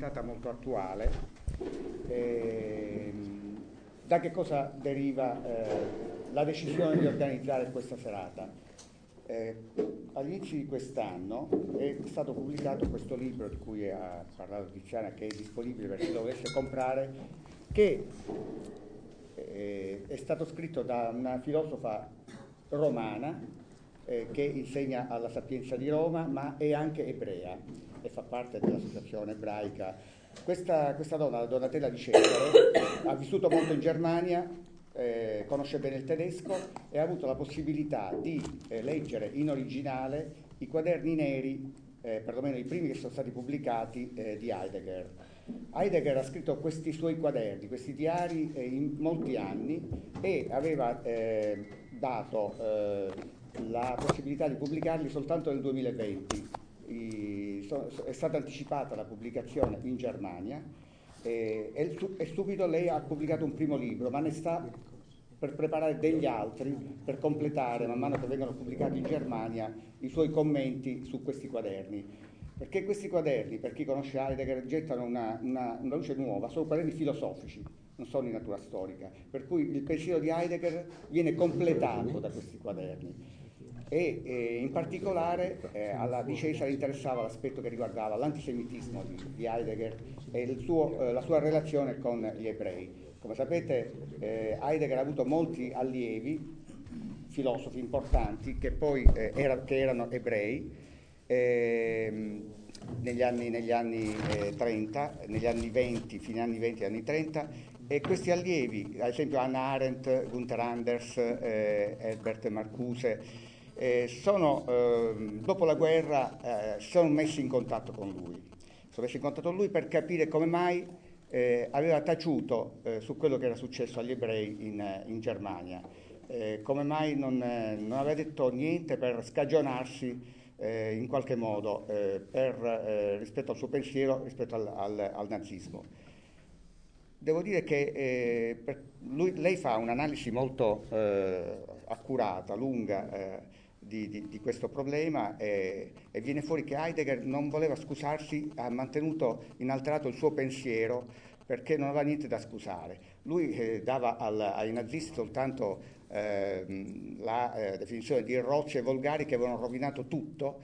diventata molto attuale. Da che cosa deriva la decisione di organizzare questa serata? All'inizio di quest'anno è stato pubblicato questo libro di cui ha parlato Tiziana, che è disponibile per chi lo volesse comprare, che è stato scritto da una filosofa romana che insegna alla Sapienza di Roma, ma è anche ebrea e fa parte dell'associazione ebraica. Questa donna, la Donatella Di Cesare, ha vissuto molto in Germania, conosce bene il tedesco e ha avuto la possibilità di leggere in originale i quaderni neri, perlomeno i primi che sono stati pubblicati, di Heidegger. Heidegger ha scritto questi suoi quaderni, questi diari, in molti anni, e aveva dato la possibilità di pubblicarli soltanto nel 2020. È stata anticipata la pubblicazione in Germania e subito lei ha pubblicato un primo libro, ma ne sta per preparare degli altri per completare, man mano che vengono pubblicati in Germania, i suoi commenti su questi quaderni. Perché questi quaderni, per chi conosce Heidegger, gettano una luce nuova, sono quaderni filosofici, non sono di natura storica, per cui il pensiero di Heidegger viene completato da questi quaderni. E in particolare alla Di Cesare interessava l'aspetto che riguardava l'antisemitismo di Heidegger e la sua relazione con gli ebrei. Come sapete, Heidegger ha avuto molti allievi, filosofi importanti, che poi erano ebrei, negli anni 30, negli anni 20, fine anni 20 e anni 30, e questi allievi, ad esempio Hannah Arendt, Gunther Anders, Herbert Marcuse, dopo la guerra sono messi in contatto con lui. Sono messi in contatto con lui per capire come mai aveva taciuto su quello che era successo agli ebrei in Germania, come mai non aveva detto niente per scagionarsi in qualche modo rispetto al suo pensiero, rispetto al nazismo. Devo dire che lei fa un'analisi molto accurata, lunga, di questo problema e viene fuori che Heidegger non voleva scusarsi, ha mantenuto inalterato il suo pensiero perché non aveva niente da scusare. Lui dava ai nazisti soltanto la definizione di rozzi e volgari che avevano rovinato tutto,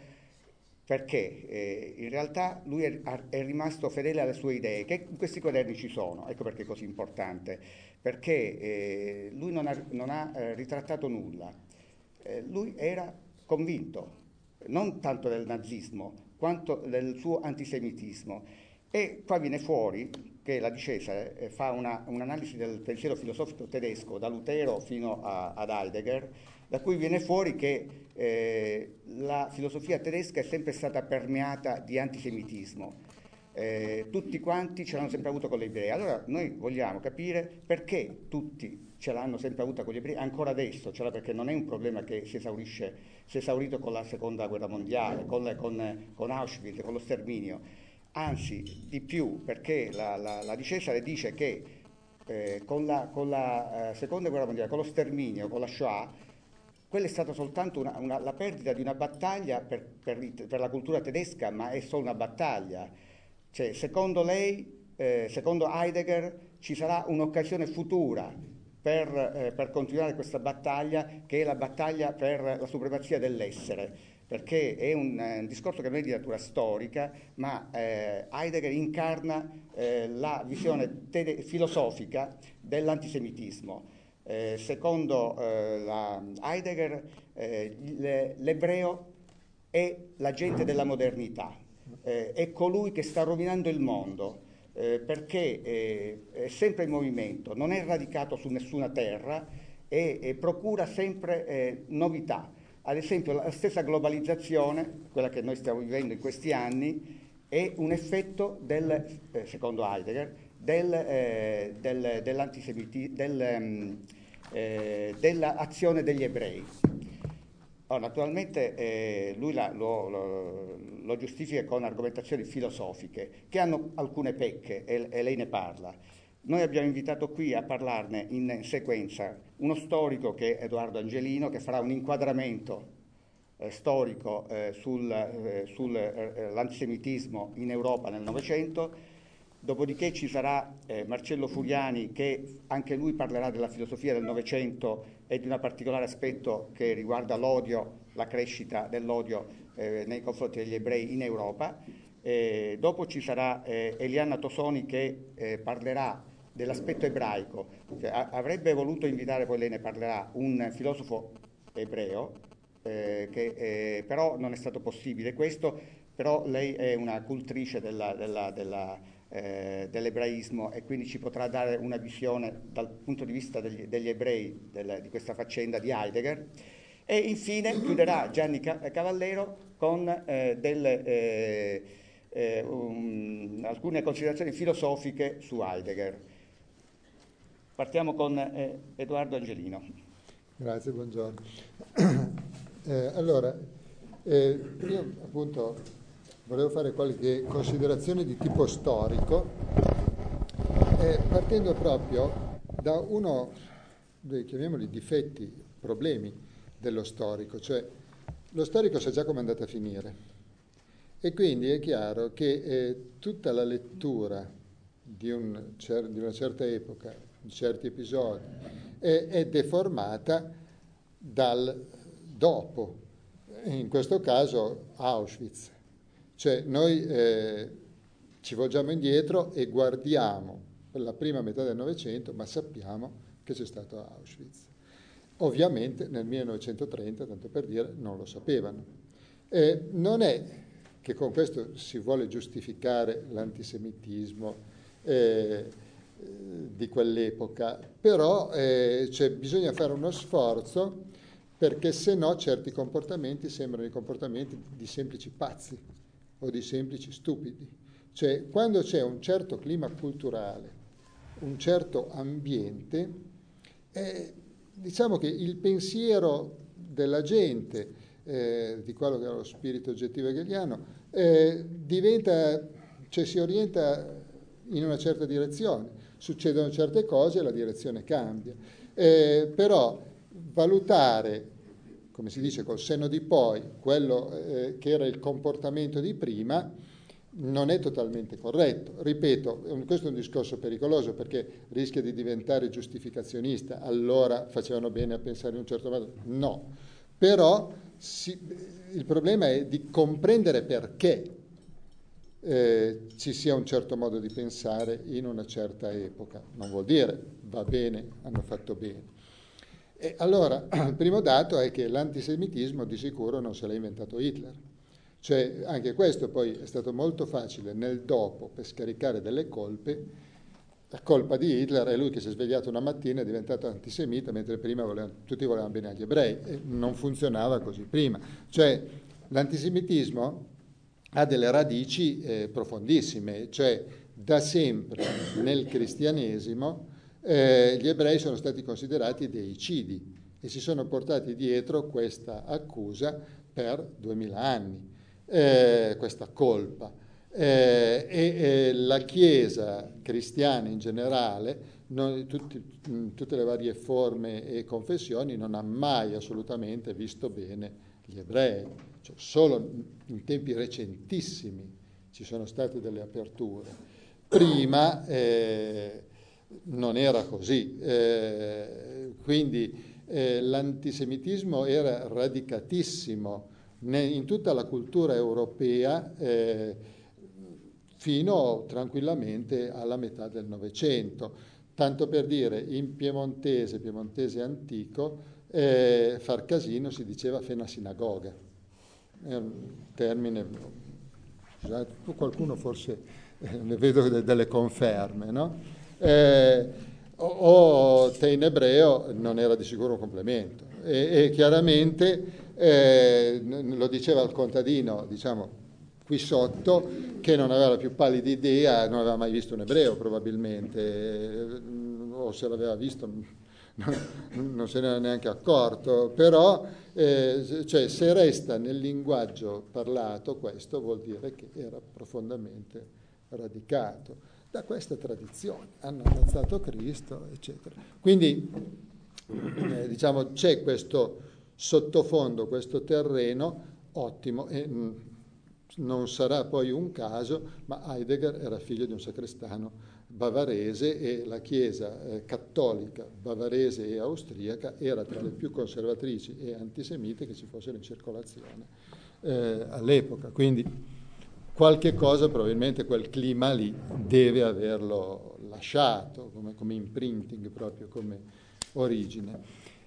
perché in realtà lui è rimasto fedele alle sue idee, che in questi quaderni ci sono. Ecco perché è così importante, perché lui non ha ritrattato nulla. Lui era convinto non tanto del nazismo quanto del suo antisemitismo, e qua viene fuori che la Di Cesare fa un'analisi del pensiero filosofico tedesco da Lutero fino ad Heidegger, da cui viene fuori che la filosofia tedesca è sempre stata permeata di antisemitismo. Tutti quanti ce l'hanno sempre avuto con gli ebrei. Allora noi vogliamo capire perché tutti ce l'hanno sempre avuta con gli ebrei, ancora adesso, cioè perché non è un problema che si è esaurito con la seconda guerra mondiale, con Auschwitz, con lo sterminio, anzi di più, perché la Di Cesare dice che con la seconda guerra mondiale, con lo sterminio, con la Shoah, quella è stata soltanto la perdita di una battaglia per la cultura tedesca, ma è solo una battaglia. Cioè, secondo lei, secondo Heidegger, ci sarà un'occasione futura per continuare questa battaglia, che è la battaglia per la supremazia dell'essere, perché è un discorso che non è di natura storica, ma Heidegger incarna la visione filosofica dell'antisemitismo. Secondo Heidegger, l'ebreo è l'agente della modernità, è colui che sta rovinando il mondo, perché è sempre in movimento, non è radicato su nessuna terra e procura sempre novità. Ad esempio la stessa globalizzazione, quella che noi stiamo vivendo in questi anni, è un effetto secondo Heidegger, dell'azione degli ebrei. Naturalmente lui lo giustifica con argomentazioni filosofiche che hanno alcune pecche e lei ne parla. Noi abbiamo invitato qui a parlarne in sequenza uno storico che è Edoardo Angelino, che farà un inquadramento storico sull'antisemitismo in Europa nel Novecento, Dopodiché ci sarà Marcello Furiani, che anche lui parlerà della filosofia del Novecento e di un particolare aspetto che riguarda l'odio, la crescita dell'odio nei confronti degli ebrei in Europa. Dopo ci sarà Eliana Tosoni che parlerà dell'aspetto ebraico. Cioè, avrebbe voluto invitare, poi lei ne parlerà, un filosofo ebreo, che però non è stato possibile questo, però lei è una cultrice dell'ebraismo e quindi ci potrà dare una visione dal punto di vista degli ebrei di questa faccenda di Heidegger. E infine chiuderà Gianni Cavallero con alcune considerazioni filosofiche su Heidegger. Partiamo con Edoardo Angelino. Grazie, buongiorno. Allora, io appunto volevo fare qualche considerazione di tipo storico, partendo proprio da uno dei, chiamiamoli, difetti, problemi dello storico, cioè lo storico sa già come è andata a finire e quindi è chiaro che tutta la lettura di una certa epoca, di certi episodi, è deformata dal dopo, in questo caso Auschwitz. Cioè noi ci volgiamo indietro e guardiamo per la prima metà del Novecento, ma sappiamo che c'è stato Auschwitz. Ovviamente nel 1930, tanto per dire, non lo sapevano. Non è che con questo si vuole giustificare l'antisemitismo di quell'epoca, però bisogna fare uno sforzo, perché se no certi comportamenti sembrano i comportamenti di semplici pazzi o di semplici stupidi. Cioè, quando c'è un certo clima culturale, un certo ambiente, diciamo che il pensiero della gente, di quello che era lo spirito oggettivo hegeliano, si orienta in una certa direzione. Succedono certe cose e la direzione cambia. Però valutare, come si dice col senno di poi, quello che era il comportamento di prima non è totalmente corretto. Ripeto, questo è un discorso pericoloso perché rischia di diventare giustificazionista. Allora facevano bene a pensare in un certo modo. No, però il problema è di comprendere perché ci sia un certo modo di pensare in una certa epoca. Non vuol dire va bene, hanno fatto bene. E allora, il primo dato è che l'antisemitismo di sicuro non se l'ha inventato Hitler. Cioè, anche questo poi è stato molto facile nel dopo per scaricare delle colpe. La colpa di Hitler è lui che si è svegliato una mattina e è diventato antisemita, mentre prima tutti volevano bene agli ebrei. E non funzionava così prima. Cioè, l'antisemitismo ha delle radici profondissime. Cioè, da sempre nel cristianesimo gli ebrei sono stati considerati dei cidi e si sono portati dietro questa accusa per 2000 anni, questa colpa. La Chiesa cristiana in generale, tutte le varie forme e confessioni, non ha mai assolutamente visto bene gli ebrei. Cioè, solo in tempi recentissimi ci sono state delle aperture. Prima non era così, quindi l'antisemitismo era radicatissimo in tutta la cultura europea fino tranquillamente alla metà del Novecento. Tanto per dire, in piemontese antico, far casino si diceva fena sinagoga. È un termine, qualcuno forse ne vedo delle conferme, no? O te in ebreo non era di sicuro un complemento e chiaramente lo diceva il contadino, diciamo, qui sotto, che non aveva la più pallida idea, non aveva mai visto un ebreo probabilmente, o se l'aveva visto non se ne era neanche accorto, però cioè, se resta nel linguaggio parlato, questo vuol dire che era profondamente radicato da questa tradizione, hanno ammazzato Cristo, eccetera. Quindi diciamo c'è questo sottofondo, questo terreno ottimo, e non sarà poi un caso, ma Heidegger era figlio di un sacrestano bavarese e la Chiesa cattolica bavarese e austriaca era tra le più conservatrici e antisemite che ci fossero in circolazione all'epoca. Quindi qualche cosa, probabilmente quel clima lì deve averlo lasciato come imprinting, proprio come origine.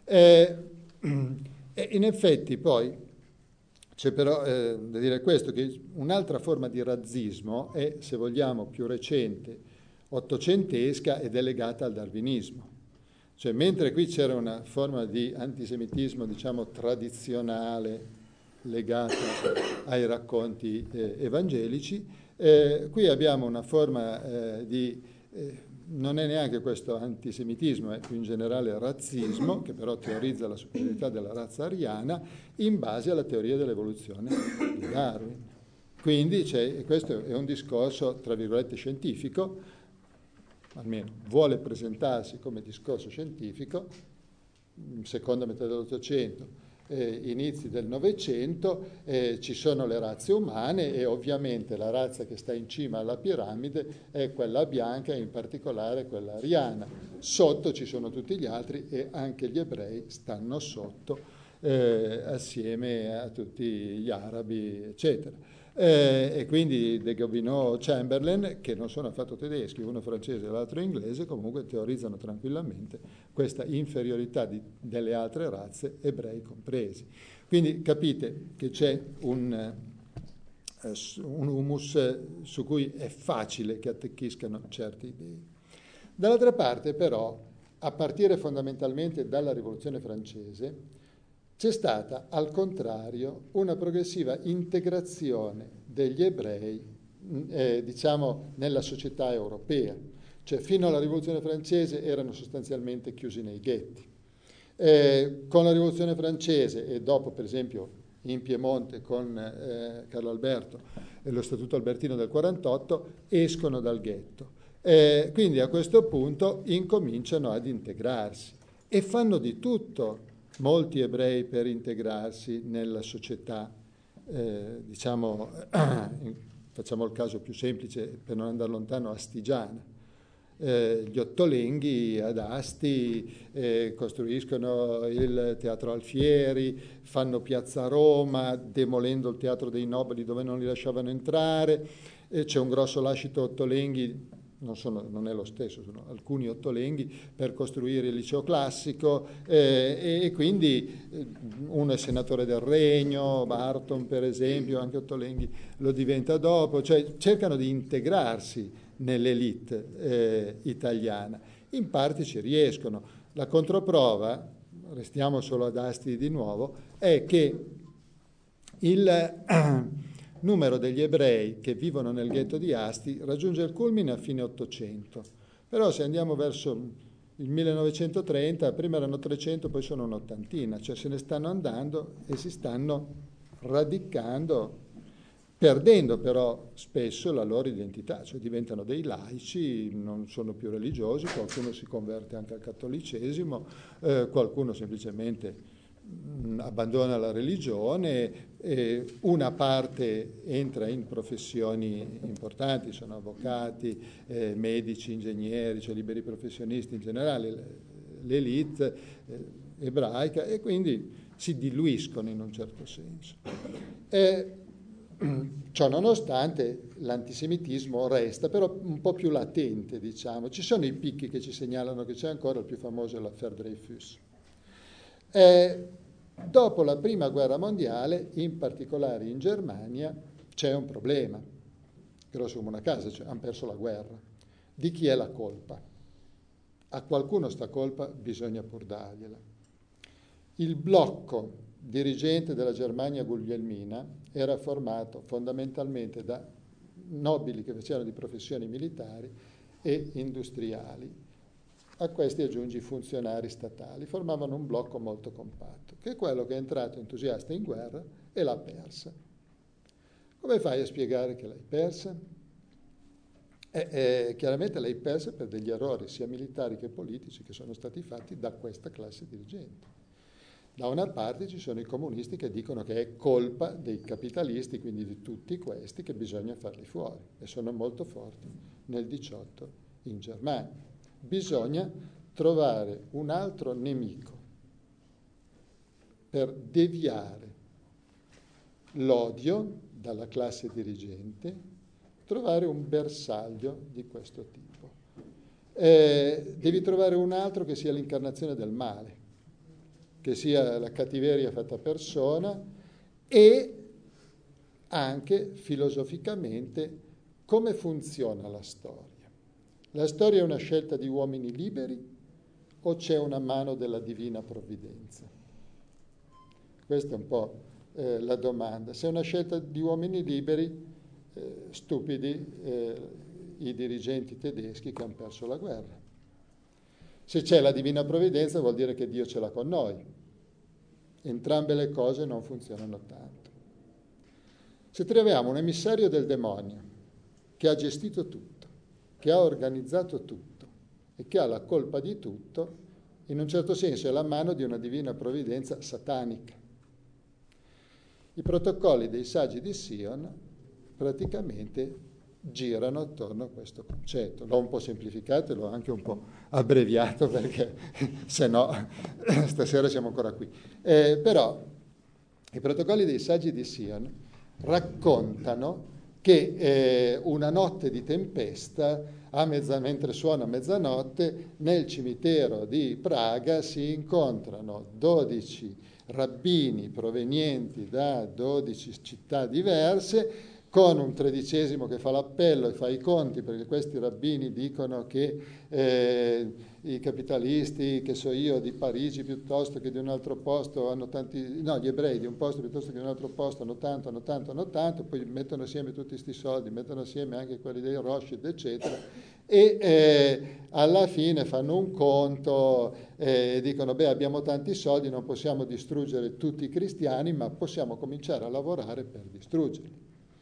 In effetti poi c'è però da dire questo, che un'altra forma di razzismo è, se vogliamo, più recente, ottocentesca ed è legata al darwinismo. Cioè, mentre qui c'era una forma di antisemitismo, diciamo, tradizionale, legata ai racconti evangelici, qui abbiamo una forma non è neanche questo antisemitismo, è più in generale razzismo, che però teorizza la superiorità della razza ariana in base alla teoria dell'evoluzione di Darwin. Quindi questo è un discorso, tra virgolette, scientifico, almeno vuole presentarsi come discorso scientifico, seconda metà dell'Ottocento, inizi del Novecento, ci sono le razze umane e ovviamente la razza che sta in cima alla piramide è quella bianca, in particolare quella ariana. Sotto ci sono tutti gli altri e anche gli ebrei stanno sotto assieme a tutti gli arabi, eccetera. E quindi De Gobineau, Chamberlain, che non sono affatto tedeschi, uno francese e l'altro inglese, comunque teorizzano tranquillamente questa inferiorità delle altre razze, ebrei compresi. Quindi capite che c'è un humus su cui è facile che attecchiscano certe idee. Dall'altra parte però, a partire fondamentalmente dalla Rivoluzione francese, c'è stata, al contrario, una progressiva integrazione degli ebrei, diciamo, nella società europea. Cioè, fino alla Rivoluzione francese erano sostanzialmente chiusi nei ghetti. Con la Rivoluzione francese e dopo, per esempio, in Piemonte con Carlo Alberto e lo Statuto Albertino del 48, escono dal ghetto. Quindi a questo punto incominciano ad integrarsi e fanno di tutto molti ebrei per integrarsi nella società, diciamo, facciamo il caso più semplice per non andare lontano, astigiana. Gli ottolenghi ad Asti costruiscono il Teatro Alfieri, fanno Piazza Roma, demolendo il Teatro dei Nobili dove non li lasciavano entrare, c'è un grosso lascito ottolenghi, non è lo stesso, sono alcuni ottolenghi per costruire il liceo classico e quindi uno è senatore del Regno, Barton per esempio, anche Ottolenghi lo diventa dopo, cioè cercano di integrarsi nell'elite italiana. In parte ci riescono. La controprova, restiamo solo ad Asti di nuovo, è che il numero degli ebrei che vivono nel ghetto di Asti raggiunge il culmine a fine Ottocento. Però se andiamo verso il 1930, prima erano 300, poi sono un'ottantina, cioè se ne stanno andando e si stanno radicando, perdendo però spesso la loro identità, cioè diventano dei laici, non sono più religiosi, qualcuno si converte anche al cattolicesimo, qualcuno semplicemente abbandona la religione, una parte entra in professioni importanti, sono avvocati, medici, ingegneri, cioè liberi professionisti in generale, l'elite ebraica, e quindi si diluiscono in un certo senso. Ciò nonostante l'antisemitismo resta, però un po' più latente, diciamo. Ci sono i picchi che ci segnalano che c'è ancora, il più famoso è l'affaire Dreyfus. Dopo la Prima Guerra Mondiale, in particolare in Germania, c'è un problema, grosso come una casa, cioè hanno perso la guerra. Di chi è la colpa? A qualcuno sta colpa bisogna pur dargliela. Il blocco dirigente della Germania guglielmina era formato fondamentalmente da nobili che facevano di professioni militari e industriali. A questi aggiungi i funzionari statali, formavano un blocco molto compatto, che è quello che è entrato entusiasta in guerra e l'ha persa. Come fai a spiegare che l'hai persa? Chiaramente l'hai persa per degli errori sia militari che politici che sono stati fatti da questa classe dirigente. Da una parte ci sono i comunisti che dicono che è colpa dei capitalisti, quindi di tutti questi, che bisogna farli fuori, e sono molto forti nel 18 in Germania. Bisogna trovare un altro nemico per deviare l'odio dalla classe dirigente, trovare un bersaglio di questo tipo. Devi trovare un altro che sia l'incarnazione del male, che sia la cattiveria fatta persona, e anche filosoficamente come funziona la storia. La storia è una scelta di uomini liberi o c'è una mano della divina provvidenza? Questa è un po' la domanda. Se è una scelta di uomini liberi, stupidi i dirigenti tedeschi che hanno perso la guerra. Se c'è la divina provvidenza vuol dire che Dio ce l'ha con noi. Entrambe le cose non funzionano tanto. Se troviamo un emissario del demonio che ha gestito tutto, che ha organizzato tutto e che ha la colpa di tutto, in un certo senso è la mano di una divina provvidenza satanica. I protocolli dei saggi di Sion praticamente girano attorno a questo concetto. L'ho un po' semplificato e l'ho anche un po' abbreviato perché se no stasera siamo ancora qui. Però i protocolli dei saggi di Sion raccontano che una notte di tempesta, mentre suona mezzanotte, nel cimitero di Praga si incontrano 12 rabbini provenienti da 12 città diverse, con un tredicesimo che fa l'appello e fa i conti, perché questi rabbini dicono che i capitalisti, che so io, di Parigi piuttosto che di un altro posto hanno tanti, no, gli ebrei di un posto piuttosto che di un altro posto hanno tanto, poi mettono assieme tutti questi soldi, mettono assieme anche quelli dei Rothschild, eccetera, e alla fine fanno un conto e dicono, beh, abbiamo tanti soldi, non possiamo distruggere tutti i cristiani, ma possiamo cominciare a lavorare per distruggerli.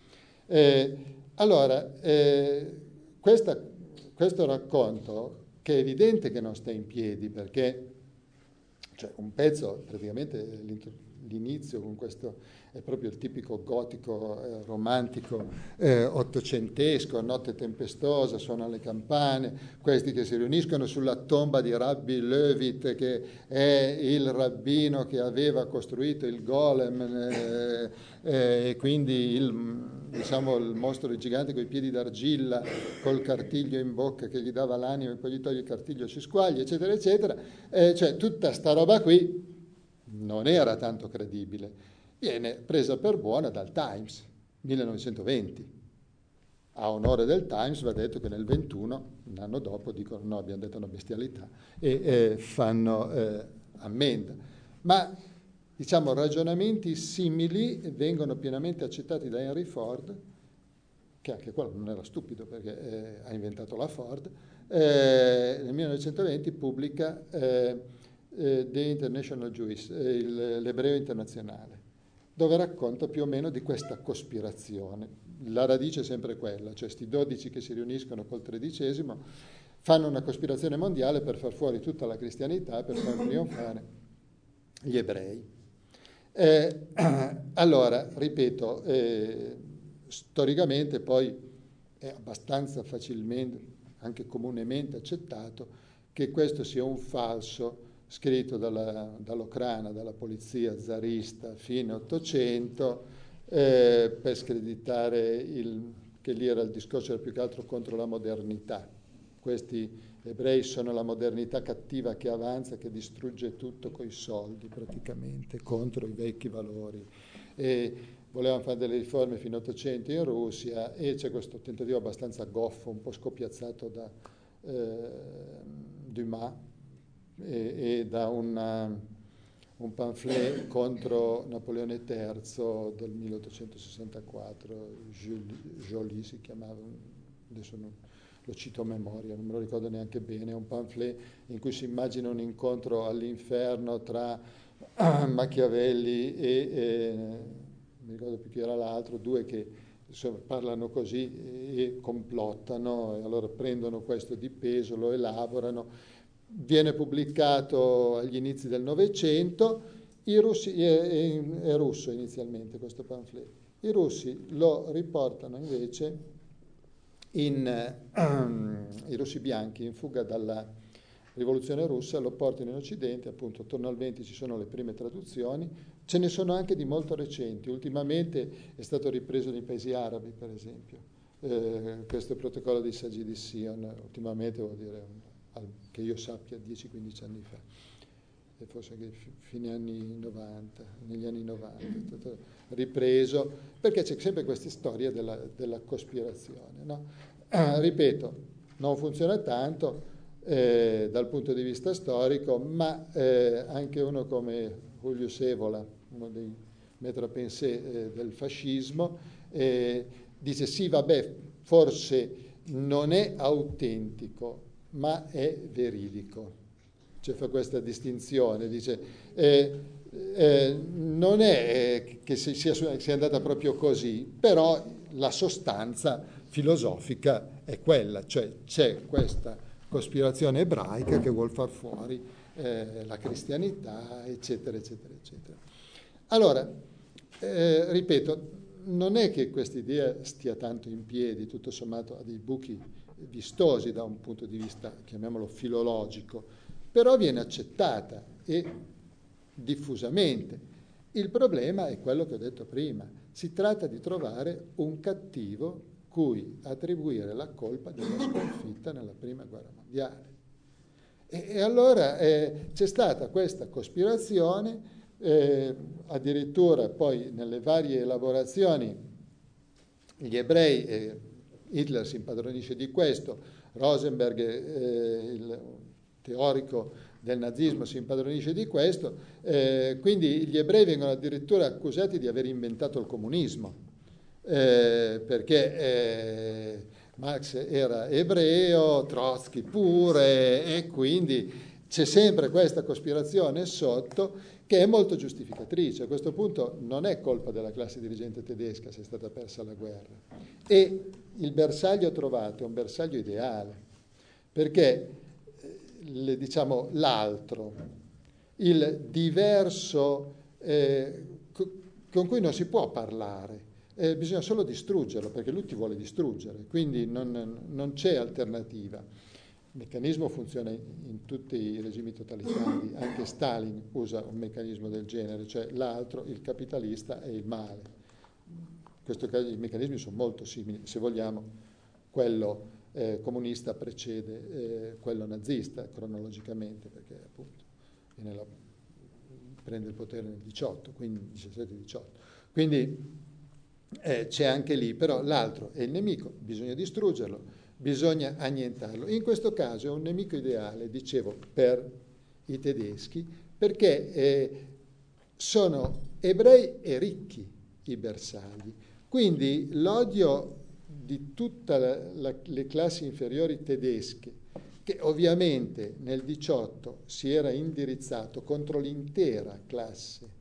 Questo racconto, che è evidente che non sta in piedi, perché un pezzo, praticamente l'inizio con questo è proprio il tipico gotico romantico ottocentesco, notte tempestosa, suonano le campane, questi che si riuniscono sulla tomba di Rabbi Levit, che è il rabbino che aveva costruito il golem, e quindi il mostro gigante con i piedi d'argilla, col cartiglio in bocca che gli dava l'anima e poi gli toglie il cartiglio e si squaglia, eccetera, eccetera. Cioè tutta sta roba qui non era tanto credibile. Viene presa per buona dal Times, 1920. A onore del Times va detto che nel 21, un anno dopo, dicono no, abbiamo detto una bestialità, e fanno ammenda. Ma, ragionamenti simili vengono pienamente accettati da Henry Ford, che anche quello non era stupido perché ha inventato la Ford. Nel 1920 pubblica The International Jewish, l'Ebreo Internazionale, dove racconta più o meno di questa cospirazione. La radice è sempre quella, cioè sti 12 che si riuniscono col tredicesimo fanno una cospirazione mondiale per far fuori tutta la cristianità, per far trionfare gli ebrei. Allora, ripeto, storicamente poi è abbastanza facilmente, anche comunemente accettato, che questo sia un falso scritto dall'Ocrana, dalla polizia zarista fine Ottocento, per screditare che lì era il discorso era più che altro contro la modernità. Questi ebrei sono la modernità cattiva che avanza, che distrugge tutto coi soldi praticamente, contro i vecchi valori. E volevano fare delle riforme fino all'Ottocento in Russia, e c'è questo tentativo abbastanza goffo, un po' scopiazzato da Dumas, e da un pamphlet contro Napoleone III del 1864, Joly si chiamava, adesso lo cito a memoria, non me lo ricordo neanche bene, è un pamphlet in cui si immagina un incontro all'inferno tra Machiavelli e mi ricordo più chi era l'altro, due che parlano così e complottano, e allora prendono questo di peso, lo elaborano. Viene pubblicato agli inizi del Novecento, I russi, è russo inizialmente questo pamphlet, i russi lo riportano invece i russi bianchi in fuga dalla rivoluzione russa, lo portano in Occidente, appunto attorno al 20 ci sono le prime traduzioni, ce ne sono anche di molto recenti, ultimamente è stato ripreso nei paesi arabi per esempio, questo protocollo di Saggi di Sion, ultimamente vuol dire che io sappia 10-15 anni fa, e forse anche fine anni 90, negli anni 90 è stato ripreso, perché c'è sempre questa storia della cospirazione, no? Ripeto, non funziona tanto dal punto di vista storico, ma anche uno come Julius Evola, uno dei maître-à-penser del fascismo, dice sì, vabbè, forse non è autentico, ma è veridico. Cioè fa questa distinzione, dice non è che sia andata proprio così, però la sostanza filosofica è quella, cioè c'è questa cospirazione ebraica che vuol far fuori la cristianità, eccetera, eccetera, eccetera. Allora, ripeto, non è che questa idea stia tanto in piedi, tutto sommato ha dei buchi vistosi da un punto di vista, chiamiamolo filologico, però viene accettata e diffusamente. Il problema è quello che ho detto prima, si tratta di trovare un cattivo cui attribuire la colpa della sconfitta nella Prima Guerra Mondiale. E allora c'è stata questa cospirazione, addirittura poi nelle varie elaborazioni gli ebrei, Hitler si impadronisce di questo, Rosenberg, il teorico del nazismo, si impadronisce di questo, quindi gli ebrei vengono addirittura accusati di aver inventato il comunismo, perché Marx era ebreo, Trotsky pure, e quindi c'è sempre questa cospirazione sotto che è molto giustificatrice. A questo punto non è colpa della classe dirigente tedesca se è stata persa la guerra. E il bersaglio trovato è un bersaglio ideale, perché diciamo l'altro, il diverso con cui non si può parlare, bisogna solo distruggerlo, perché lui ti vuole distruggere, quindi non c'è alternativa. Il meccanismo funziona in tutti i regimi totalitari, anche Stalin usa un meccanismo del genere, cioè l'altro, il capitalista, è il male. In questo caso i meccanismi sono molto simili, se vogliamo, quello comunista precede quello nazista cronologicamente, perché appunto prende il potere nel 18, quindi 17-18. Quindi c'è anche lì, però l'altro è il nemico, bisogna distruggerlo, bisogna annientarlo. In questo caso è un nemico ideale, dicevo, per i tedeschi, perché sono ebrei e ricchi i bersagli. Quindi l'odio di tutte le classi inferiori tedesche, che ovviamente nel 18 si era indirizzato contro l'intera classe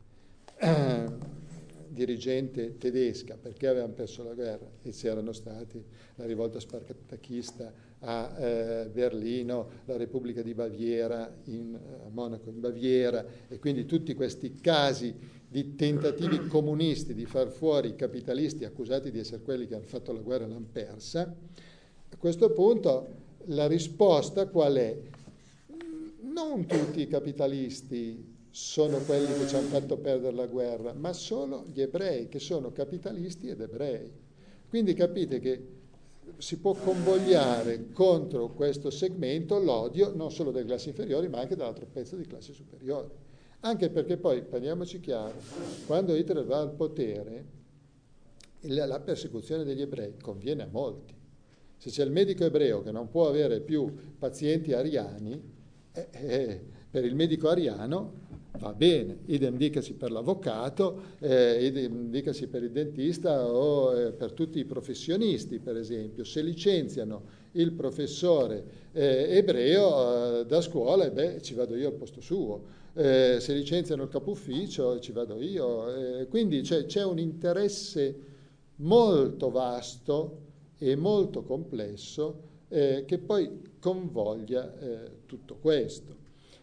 dirigente tedesca, perché avevano perso la guerra e c'erano stati la rivolta spartachista a Berlino, la Repubblica di Baviera a Monaco in Baviera, e quindi tutti questi casi di tentativi comunisti di far fuori i capitalisti accusati di essere quelli che hanno fatto la guerra e l'hanno persa. A questo punto la risposta qual è? Non tutti i capitalisti sono quelli che ci hanno fatto perdere la guerra, ma solo gli ebrei, che sono capitalisti ed ebrei. Quindi capite che si può convogliare contro questo segmento l'odio non solo delle classi inferiori, ma anche dall'altro pezzo di classi superiori. Anche perché poi, parliamoci chiaro, quando Hitler va al potere, la persecuzione degli ebrei conviene a molti. Se c'è il medico ebreo che non può avere più pazienti ariani, per il medico ariano va bene, idem dicasi per l'avvocato, idem dicasi per il dentista o per tutti i professionisti, per esempio. Se licenziano il professore ebreo da scuola, ci vado io al posto suo. Se licenziano il capo ufficio, ci vado io. Quindi c'è un interesse molto vasto e molto complesso che poi convoglia tutto questo.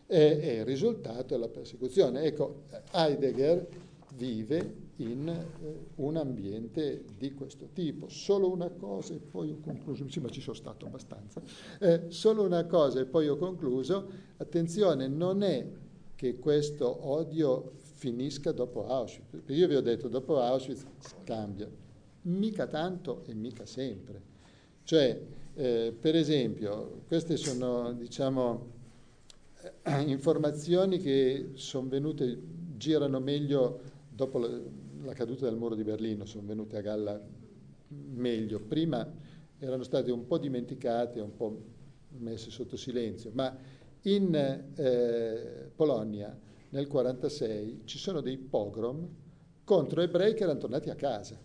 e il risultato è la persecuzione. Ecco, Heidegger vive in un ambiente di questo tipo. Solo una cosa e poi ho concluso, sì, ma ci sono stato abbastanza, solo una cosa e poi ho concluso. Attenzione, non è che questo odio finisca dopo Auschwitz, perché io vi ho detto dopo Auschwitz cambia, mica tanto e mica sempre. Cioè, per esempio, queste sono, diciamo, informazioni che sono venute, girano meglio dopo la caduta del muro di Berlino, sono venute a galla meglio. Prima erano state un po' dimenticate, un po' messe sotto silenzio, ma in Polonia nel 1946 ci sono dei pogrom contro ebrei che erano tornati a casa,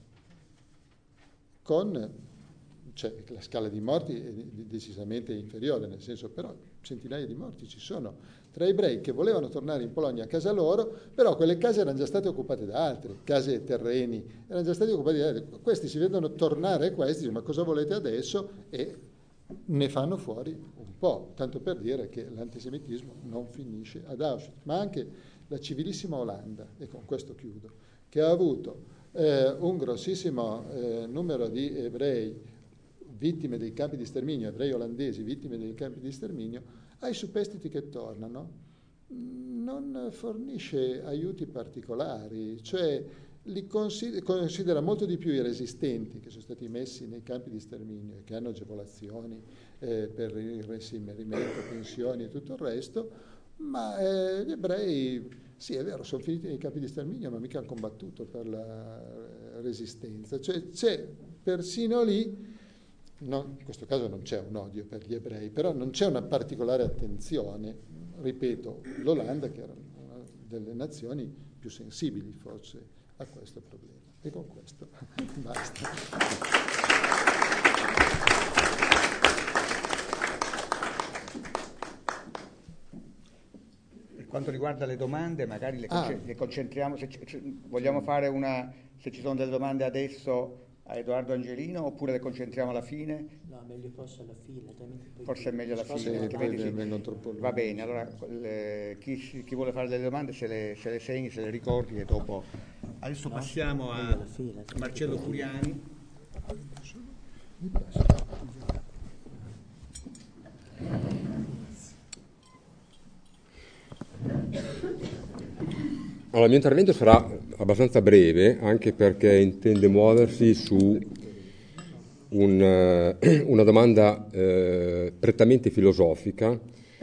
cioè la scala di morti è decisamente inferiore, nel senso, però centinaia di morti ci sono tra ebrei che volevano tornare in Polonia a casa loro, però quelle case erano già state occupate da altri, case e terreni erano già stati occupati da altri. Questi si vedono tornare questi, dicono, ma cosa volete adesso? E ne fanno fuori un po', tanto per dire che l'antisemitismo non finisce ad Auschwitz, ma anche la civilissima Olanda, e con questo chiudo, che ha avuto un grossissimo numero di ebrei vittime dei campi di sterminio, ebrei olandesi vittime dei campi di sterminio, ai superstiti che tornano non fornisce aiuti particolari, cioè li considera molto di più i resistenti che sono stati messi nei campi di sterminio e che hanno agevolazioni per il reinserimento, pensioni e tutto il resto, ma gli ebrei, sì è vero, sono finiti nei campi di sterminio, ma mica hanno combattuto per la resistenza, cioè c'è persino lì. No, in questo caso non c'è un odio per gli ebrei, però non c'è una particolare attenzione. Ripeto, l'Olanda, che era una delle nazioni più sensibili forse a questo problema. E con questo basta. Per quanto riguarda le domande, magari le concentriamo, se vogliamo fare se ci sono delle domande adesso a Edoardo Angelino, oppure le concentriamo alla fine? No, meglio forse alla fine. Forse è meglio alla fine, altrimenti vengono troppo lunghi. Va bene, allora chi vuole fare delle domande se le segni, se le ricordi e dopo. Adesso passiamo a Marcello Curiani. Allora, il mio intervento sarà abbastanza breve, anche perché intende muoversi su una domanda prettamente filosofica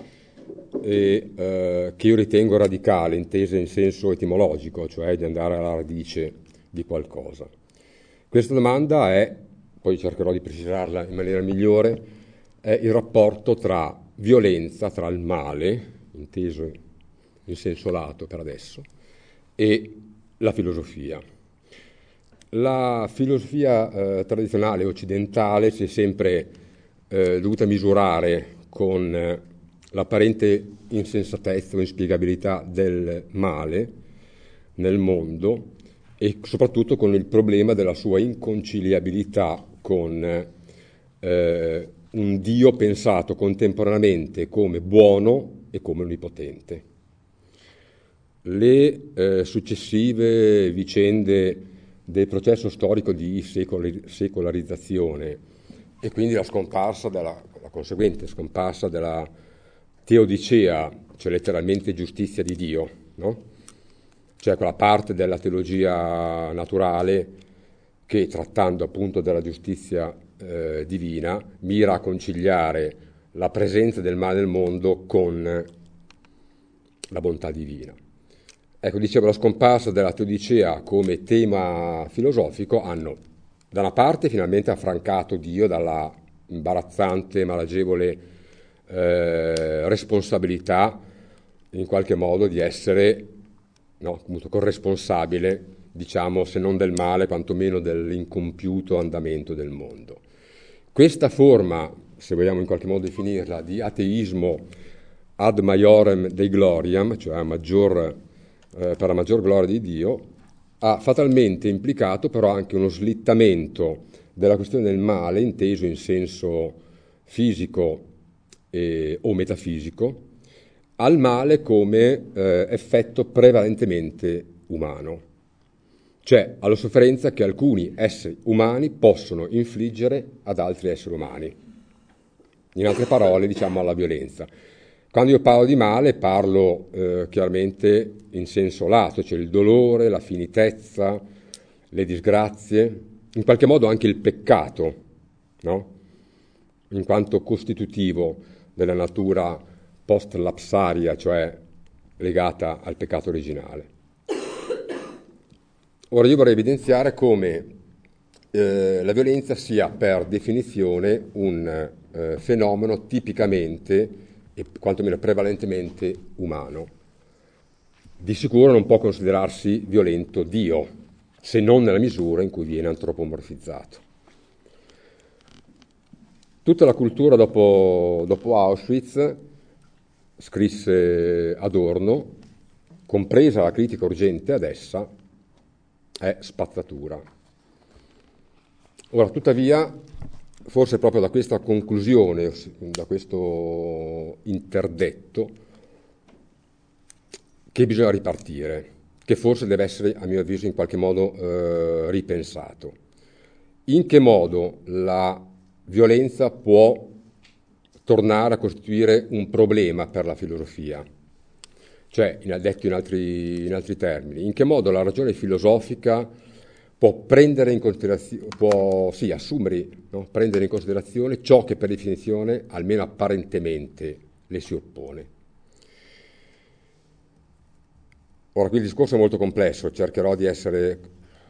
e che io ritengo radicale, intesa in senso etimologico, cioè di andare alla radice di qualcosa. Questa domanda è, poi cercherò di precisarla in maniera migliore, è il rapporto tra violenza, tra il male, inteso in senso lato per adesso, e la filosofia. La filosofia tradizionale occidentale si è sempre dovuta misurare con l'apparente insensatezza o inspiegabilità del male nel mondo e soprattutto con il problema della sua inconciliabilità con un Dio pensato contemporaneamente come buono e come onnipotente. Le successive vicende del processo storico di secolarizzazione e quindi la conseguente scomparsa della teodicea, cioè letteralmente giustizia di Dio, no? Cioè quella parte della teologia naturale che, trattando appunto della giustizia divina, mira a conciliare la presenza del male nel mondo con la bontà divina. Ecco, dicevo, la scomparsa della teodicea come tema filosofico hanno, da una parte, finalmente affrancato Dio dalla imbarazzante, malagevole responsabilità, in qualche modo, di essere appunto, corresponsabile, diciamo, se non del male, quantomeno dell'incompiuto andamento del mondo. Questa forma, se vogliamo in qualche modo definirla, di ateismo ad maiorem dei gloriam, cioè per la maggior gloria di Dio, ha fatalmente implicato però anche uno slittamento della questione del male, inteso in senso fisico o metafisico, al male come effetto prevalentemente umano, cioè alla sofferenza che alcuni esseri umani possono infliggere ad altri esseri umani. In altre parole, diciamo, alla violenza. Quando io parlo di male parlo chiaramente in senso lato, cioè il dolore, la finitezza, le disgrazie, in qualche modo anche il peccato, no? In quanto costitutivo della natura post-lapsaria, cioè legata al peccato originale. Ora io vorrei evidenziare come la violenza sia per definizione un fenomeno tipicamente e quantomeno prevalentemente umano. Di sicuro non può considerarsi violento Dio, se non nella misura in cui viene antropomorfizzato. Tutta la cultura dopo Auschwitz, scrisse Adorno, compresa la critica urgente ad essa, è spazzatura. Ora, tuttavia, forse proprio da questa conclusione, da questo interdetto, che bisogna ripartire, che forse deve essere, a mio avviso, in qualche modo ripensato. In che modo la violenza può tornare a costituire un problema per la filosofia? Cioè, detto in altri termini, in che modo la ragione filosofica può prendere in considerazione, prendere in considerazione ciò che per definizione, almeno apparentemente, le si oppone. Ora, qui il discorso è molto complesso, cercherò di essere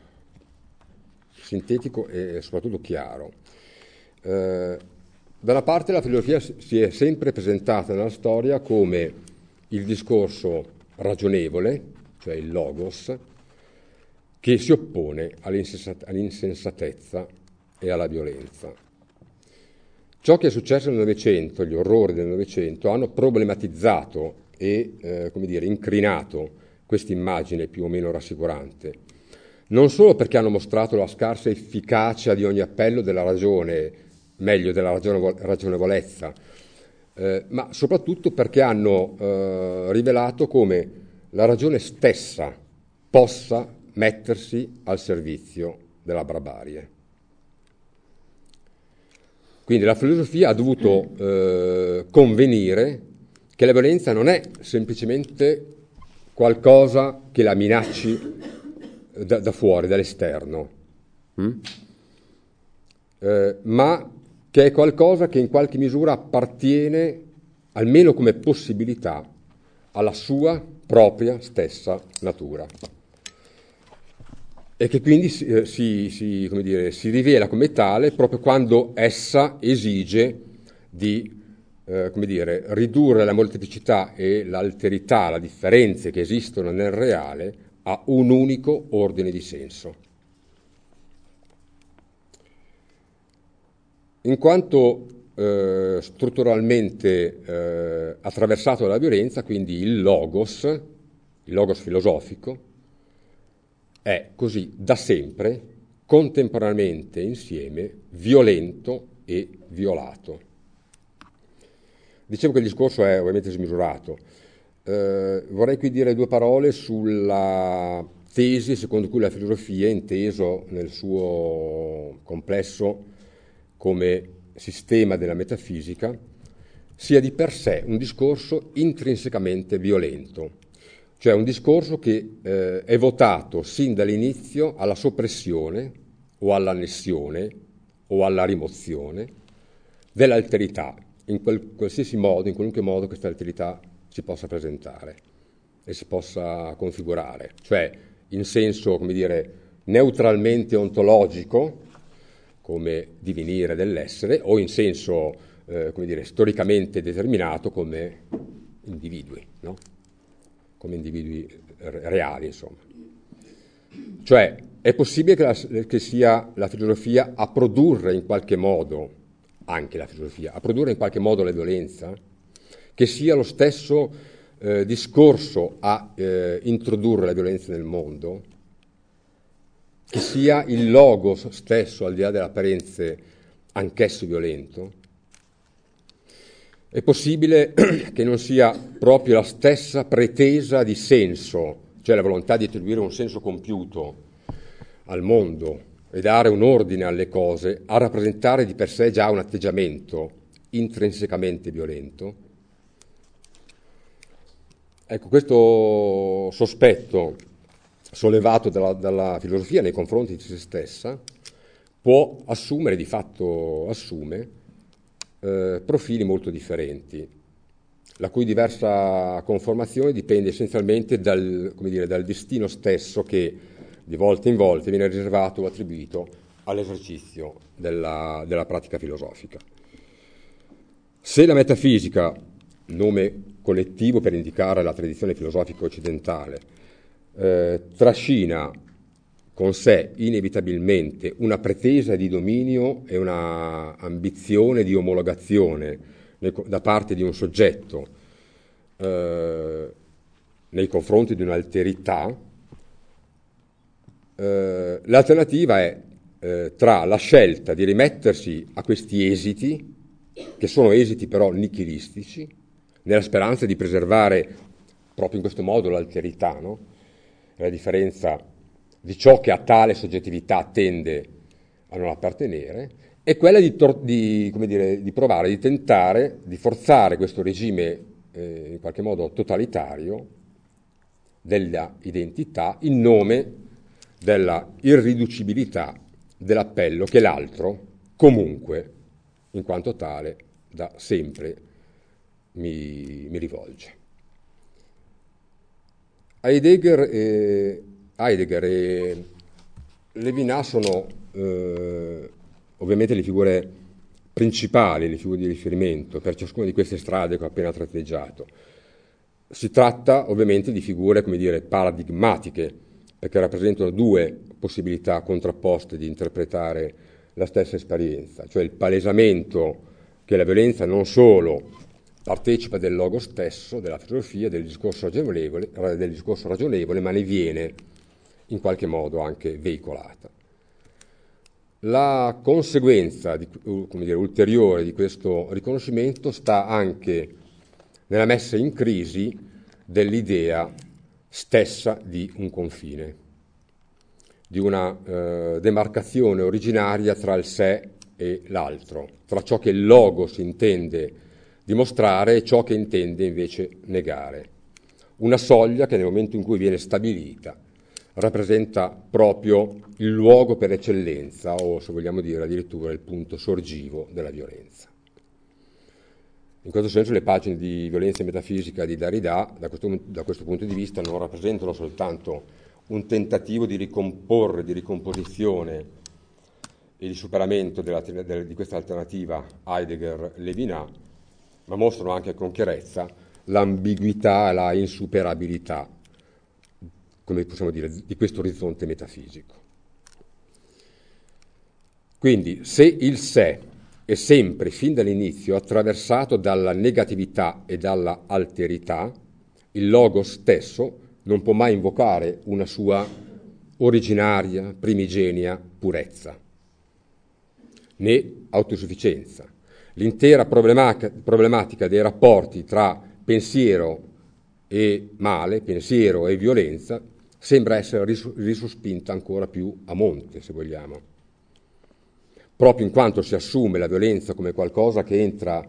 sintetico e soprattutto chiaro. Da una parte la filosofia si è sempre presentata nella storia come il discorso ragionevole, cioè il logos, che si oppone all'insensatezza e alla violenza. Ciò che è successo nel Novecento, gli orrori del Novecento, hanno problematizzato e, incrinato questa immagine più o meno rassicurante, non solo perché hanno mostrato la scarsa efficacia di ogni appello della ragione, meglio della ragionevolezza, ma soprattutto perché hanno rivelato come la ragione stessa possa mettersi al servizio della barbarie. Quindi la filosofia ha dovuto convenire che la violenza non è semplicemente qualcosa che la minacci da fuori, dall'esterno, ma che è qualcosa che in qualche misura appartiene, almeno come possibilità, alla sua propria stessa natura. E che quindi si rivela come tale proprio quando essa esige di ridurre la molteplicità e l'alterità, le differenze che esistono nel reale a un unico ordine di senso. In quanto strutturalmente attraversato dalla violenza, quindi il logos filosofico, è così da sempre, contemporaneamente insieme, violento e violato. Dicevo che il discorso è ovviamente smisurato. Vorrei qui dire due parole sulla tesi secondo cui la filosofia, inteso nel suo complesso come sistema della metafisica, sia di per sé un discorso intrinsecamente violento, cioè un discorso che è votato sin dall'inizio alla soppressione o all'annessione o alla rimozione dell'alterità, in qualsiasi modo, in qualunque modo questa alterità si possa presentare e si possa configurare, cioè in senso, neutralmente ontologico, come divenire dell'essere, o in senso, storicamente determinato come individui, no? Come individui reali, insomma. Cioè, è possibile che sia la filosofia a produrre in qualche modo, anche la filosofia, a produrre in qualche modo la violenza, che sia lo stesso discorso a introdurre la violenza nel mondo, che sia il logos stesso, al di là delle apparenze, anch'esso violento. è possibile che non sia proprio la stessa pretesa di senso, cioè la volontà di attribuire un senso compiuto al mondo e dare un ordine alle cose, a rappresentare di per sé già un atteggiamento intrinsecamente violento. Ecco, questo sospetto sollevato dalla filosofia nei confronti di se stessa può assumere, di fatto assume, profili molto differenti, la cui diversa conformazione dipende essenzialmente dal destino stesso che di volta in volta viene riservato o attribuito all'esercizio della pratica filosofica. Se la metafisica, nome collettivo per indicare la tradizione filosofica occidentale, trascina con sé inevitabilmente una pretesa di dominio e una ambizione di omologazione da parte di un soggetto nei confronti di un'alterità, l'alternativa è tra la scelta di rimettersi a questi esiti, che sono esiti però nichilistici, nella speranza di preservare proprio in questo modo l'alterità, no? La differenza di ciò che a tale soggettività tende a non appartenere, è quella di provare, di tentare, di forzare questo regime in qualche modo totalitario della identità in nome della irriducibilità dell'appello che l'altro, comunque, in quanto tale, da sempre mi rivolge. Heidegger e Levinas sono ovviamente le figure principali, le figure di riferimento per ciascuna di queste strade che ho appena tratteggiato. Si tratta ovviamente di figure, paradigmatiche, perché rappresentano due possibilità contrapposte di interpretare la stessa esperienza, cioè il palesamento che la violenza non solo partecipa del logo stesso, della filosofia, del discorso ragionevole, ma ne viene in qualche modo anche veicolata. La conseguenza ulteriore di questo riconoscimento sta anche nella messa in crisi dell'idea stessa di un confine, di una demarcazione originaria tra il sé e l'altro, tra ciò che il logos intende dimostrare e ciò che intende invece negare. Una soglia che nel momento in cui viene stabilita rappresenta proprio il luogo per eccellenza, o se vogliamo dire addirittura il punto sorgivo della violenza. In questo senso le pagine di Violenza e Metafisica di Derrida, da questo punto di vista, non rappresentano soltanto un tentativo di ricomporre, di ricomposizione e di superamento di questa alternativa Heidegger-Levinas, ma mostrano anche con chiarezza l'ambiguità e la insuperabilità, come possiamo dire, di questo orizzonte metafisico. Quindi, se il sé è sempre, fin dall'inizio, attraversato dalla negatività e dalla alterità, il logos stesso non può mai invocare una sua originaria, primigenia purezza, né autosufficienza. L'intera problematica dei rapporti tra pensiero e male, pensiero e violenza, sembra essere risospinta ancora più a monte, se vogliamo, proprio in quanto si assume la violenza come qualcosa che entra,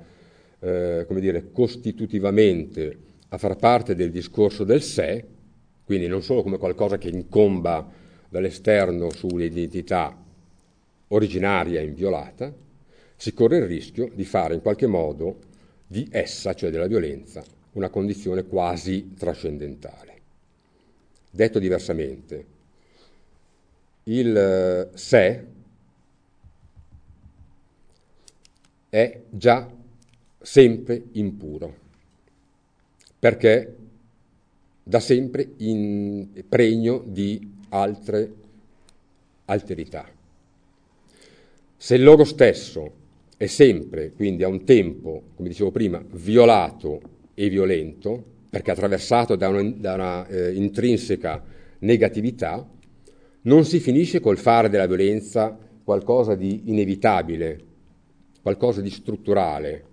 costitutivamente a far parte del discorso del sé, quindi non solo come qualcosa che incomba dall'esterno sull'identità originaria e inviolata, si corre il rischio di fare in qualche modo di essa, cioè della violenza, una condizione quasi trascendentale. Detto diversamente, il sé è già sempre impuro, perché da sempre pregno di altre alterità. Se il logo stesso è sempre, quindi a un tempo, come dicevo prima, violato e violento, perché attraversato da una intrinseca negatività, non si finisce col fare della violenza qualcosa di inevitabile, qualcosa di strutturale,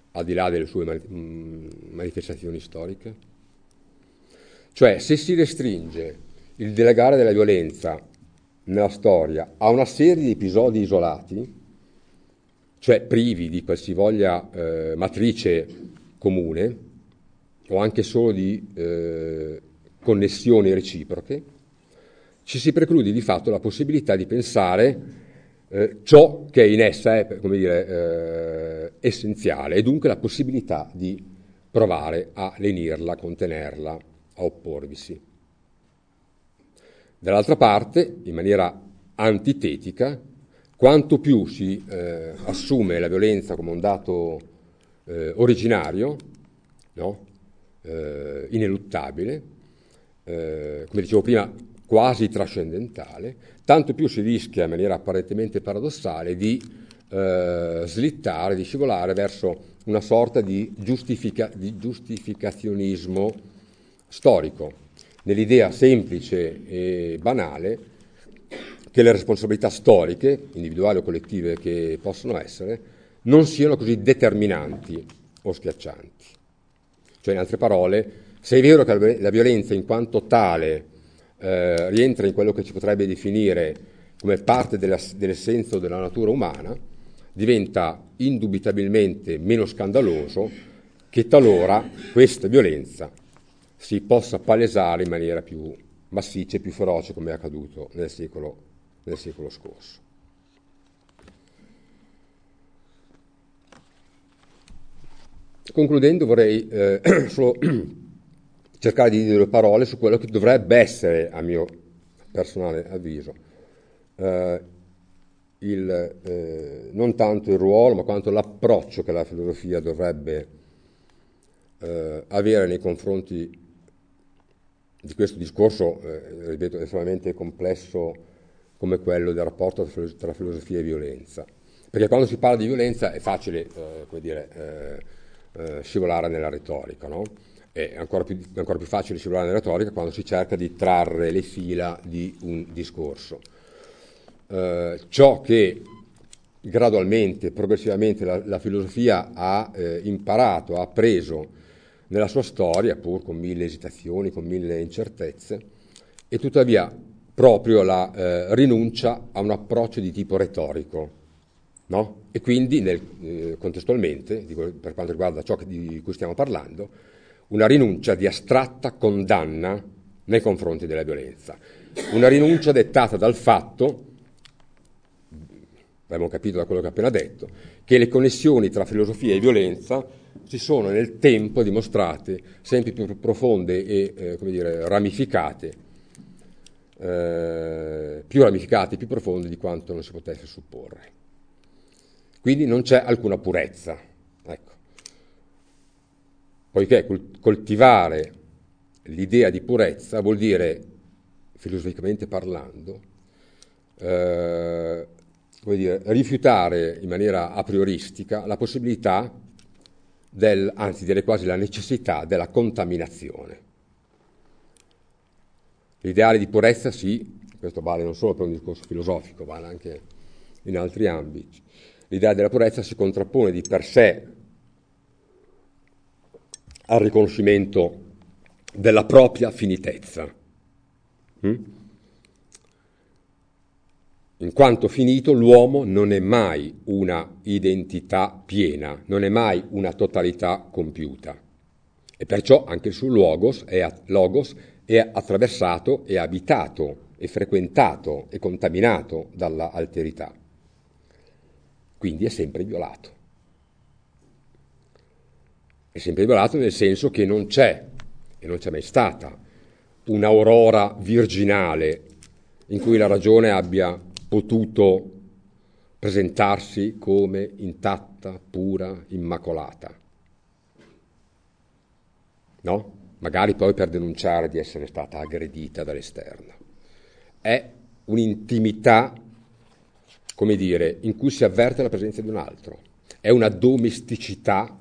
al di là delle sue manifestazioni storiche? Cioè, se si restringe il dilagare della violenza nella storia a una serie di episodi isolati, cioè privi di qualsivoglia matrice comune, o anche solo di connessioni reciproche, ci si preclude di fatto la possibilità di pensare ciò che in essa è, come dire, essenziale, e dunque la possibilità di provare a lenirla, a contenerla, a opporvisi. Dall'altra parte, in maniera antitetica, quanto più si assume la violenza come un dato originario, no? Ineluttabile, come dicevo prima, quasi trascendentale, tanto più si rischia in maniera apparentemente paradossale di slittare, di scivolare verso una sorta di giustificazionismo storico, nell'idea semplice e banale che le responsabilità storiche, individuali o collettive che possono essere, non siano così determinanti o schiaccianti. Cioè, in altre parole, se è vero che la violenza in quanto tale rientra in quello che ci potrebbe definire come parte dell'essenza della natura umana, diventa indubitabilmente meno scandaloso che talora questa violenza si possa palesare in maniera più massiccia e più feroce, come è accaduto nel secolo scorso. Concludendo, vorrei solo cercare di dire due parole su quello che dovrebbe essere, a mio personale avviso, non tanto il ruolo, ma quanto l'approccio che la filosofia dovrebbe avere nei confronti di questo discorso, ripeto, estremamente complesso come quello del rapporto tra filosofia e violenza. Perché quando si parla di violenza è facile, come dire, scivolare nella retorica, no? È ancora più facile scivolare nella retorica quando si cerca di trarre le fila di un discorso. Ciò che gradualmente, progressivamente la filosofia ha imparato, ha appreso nella sua storia, pur con mille esitazioni, con mille incertezze, e tuttavia proprio la rinuncia a un approccio di tipo retorico, no? E quindi contestualmente, per quanto riguarda ciò di cui stiamo parlando, una rinuncia di astratta condanna nei confronti della violenza, una rinuncia dettata dal fatto, abbiamo capito da quello che ho appena detto, che le connessioni tra filosofia e violenza si sono nel tempo dimostrate sempre più profonde e come dire, ramificate, più profonde di quanto non si potesse supporre. Quindi non c'è alcuna purezza, ecco. Poiché coltivare l'idea di purezza vuol dire, filosoficamente parlando, come dire, rifiutare in maniera a prioristica la possibilità anzi direi quasi la necessità della contaminazione. L'ideale di purezza, sì, questo vale non solo per un discorso filosofico, vale anche in altri ambiti. L'idea della purezza si contrappone di per sé al riconoscimento della propria finitezza. In quanto finito, l'uomo non è mai una identità piena, non è mai una totalità compiuta. E perciò anche il suo logos è attraversato, è abitato, è frequentato, è contaminato dalla alterità. Quindi è sempre violato. È sempre violato nel senso che non c'è, e non c'è mai stata, un'aurora virginale in cui la ragione abbia potuto presentarsi come intatta, pura, immacolata. No? Magari poi per denunciare di essere stata aggredita dall'esterno. È un'intimità, come dire, in cui si avverte la presenza di un altro. È una domesticità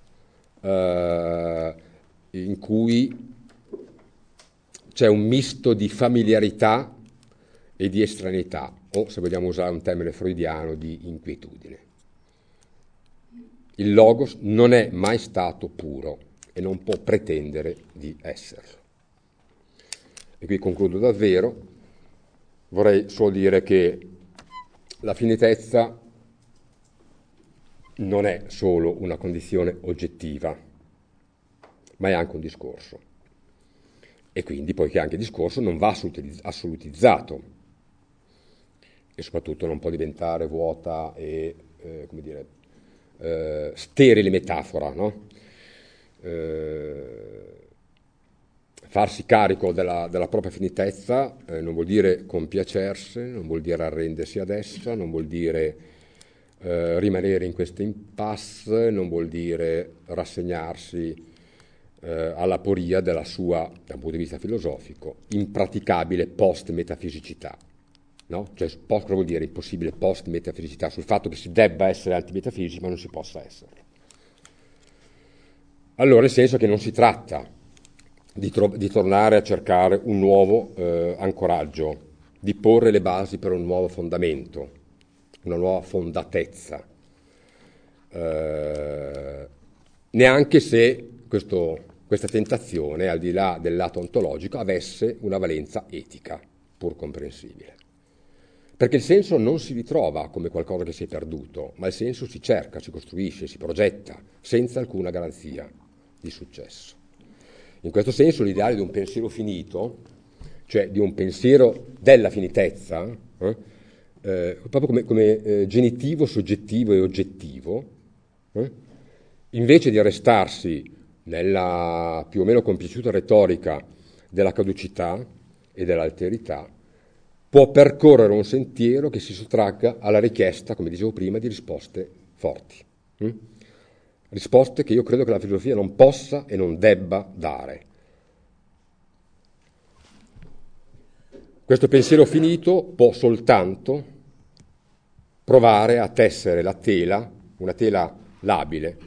in cui c'è un misto di familiarità e di estraneità, o se vogliamo usare un termine freudiano, di inquietudine. Il logos non è mai stato puro e non può pretendere di esserlo. E qui concludo davvero. Vorrei solo dire che la finitezza non è solo una condizione oggettiva, ma è anche un discorso. E quindi poiché anche il discorso non va assolutizzato e soprattutto non può diventare vuota e, sterile metafora, no? Farsi carico della propria finitezza non vuol dire compiacersi, non vuol dire arrendersi ad essa, non vuol dire rimanere in questa impasse, non vuol dire rassegnarsi alla aporia della sua, da un punto di vista filosofico, impraticabile post-metafisicità. No? Cioè, cosa vuol dire impossibile post-metafisicità? Sul fatto che si debba essere antimetafisici ma non si possa esserlo. Allora, nel senso che non si tratta di tornare a cercare un nuovo ancoraggio, di porre le basi per un nuovo fondamento, una nuova fondatezza, neanche se questa tentazione, al di là del lato ontologico, avesse una valenza etica, pur comprensibile. Perché il senso non si ritrova come qualcosa che si è perduto, ma il senso si cerca, si costruisce, si progetta, senza alcuna garanzia di successo. In questo senso l'ideale di un pensiero finito, cioè di un pensiero della finitezza, proprio come genitivo, soggettivo e oggettivo, invece di arrestarsi nella più o meno compiaciuta retorica della caducità e dell'alterità, può percorrere un sentiero che si sottragga alla richiesta, come dicevo prima, di risposte forti. Risposte che io credo che la filosofia non possa e non debba dare. Questo pensiero finito può soltanto provare a tessere la tela, una tela labile,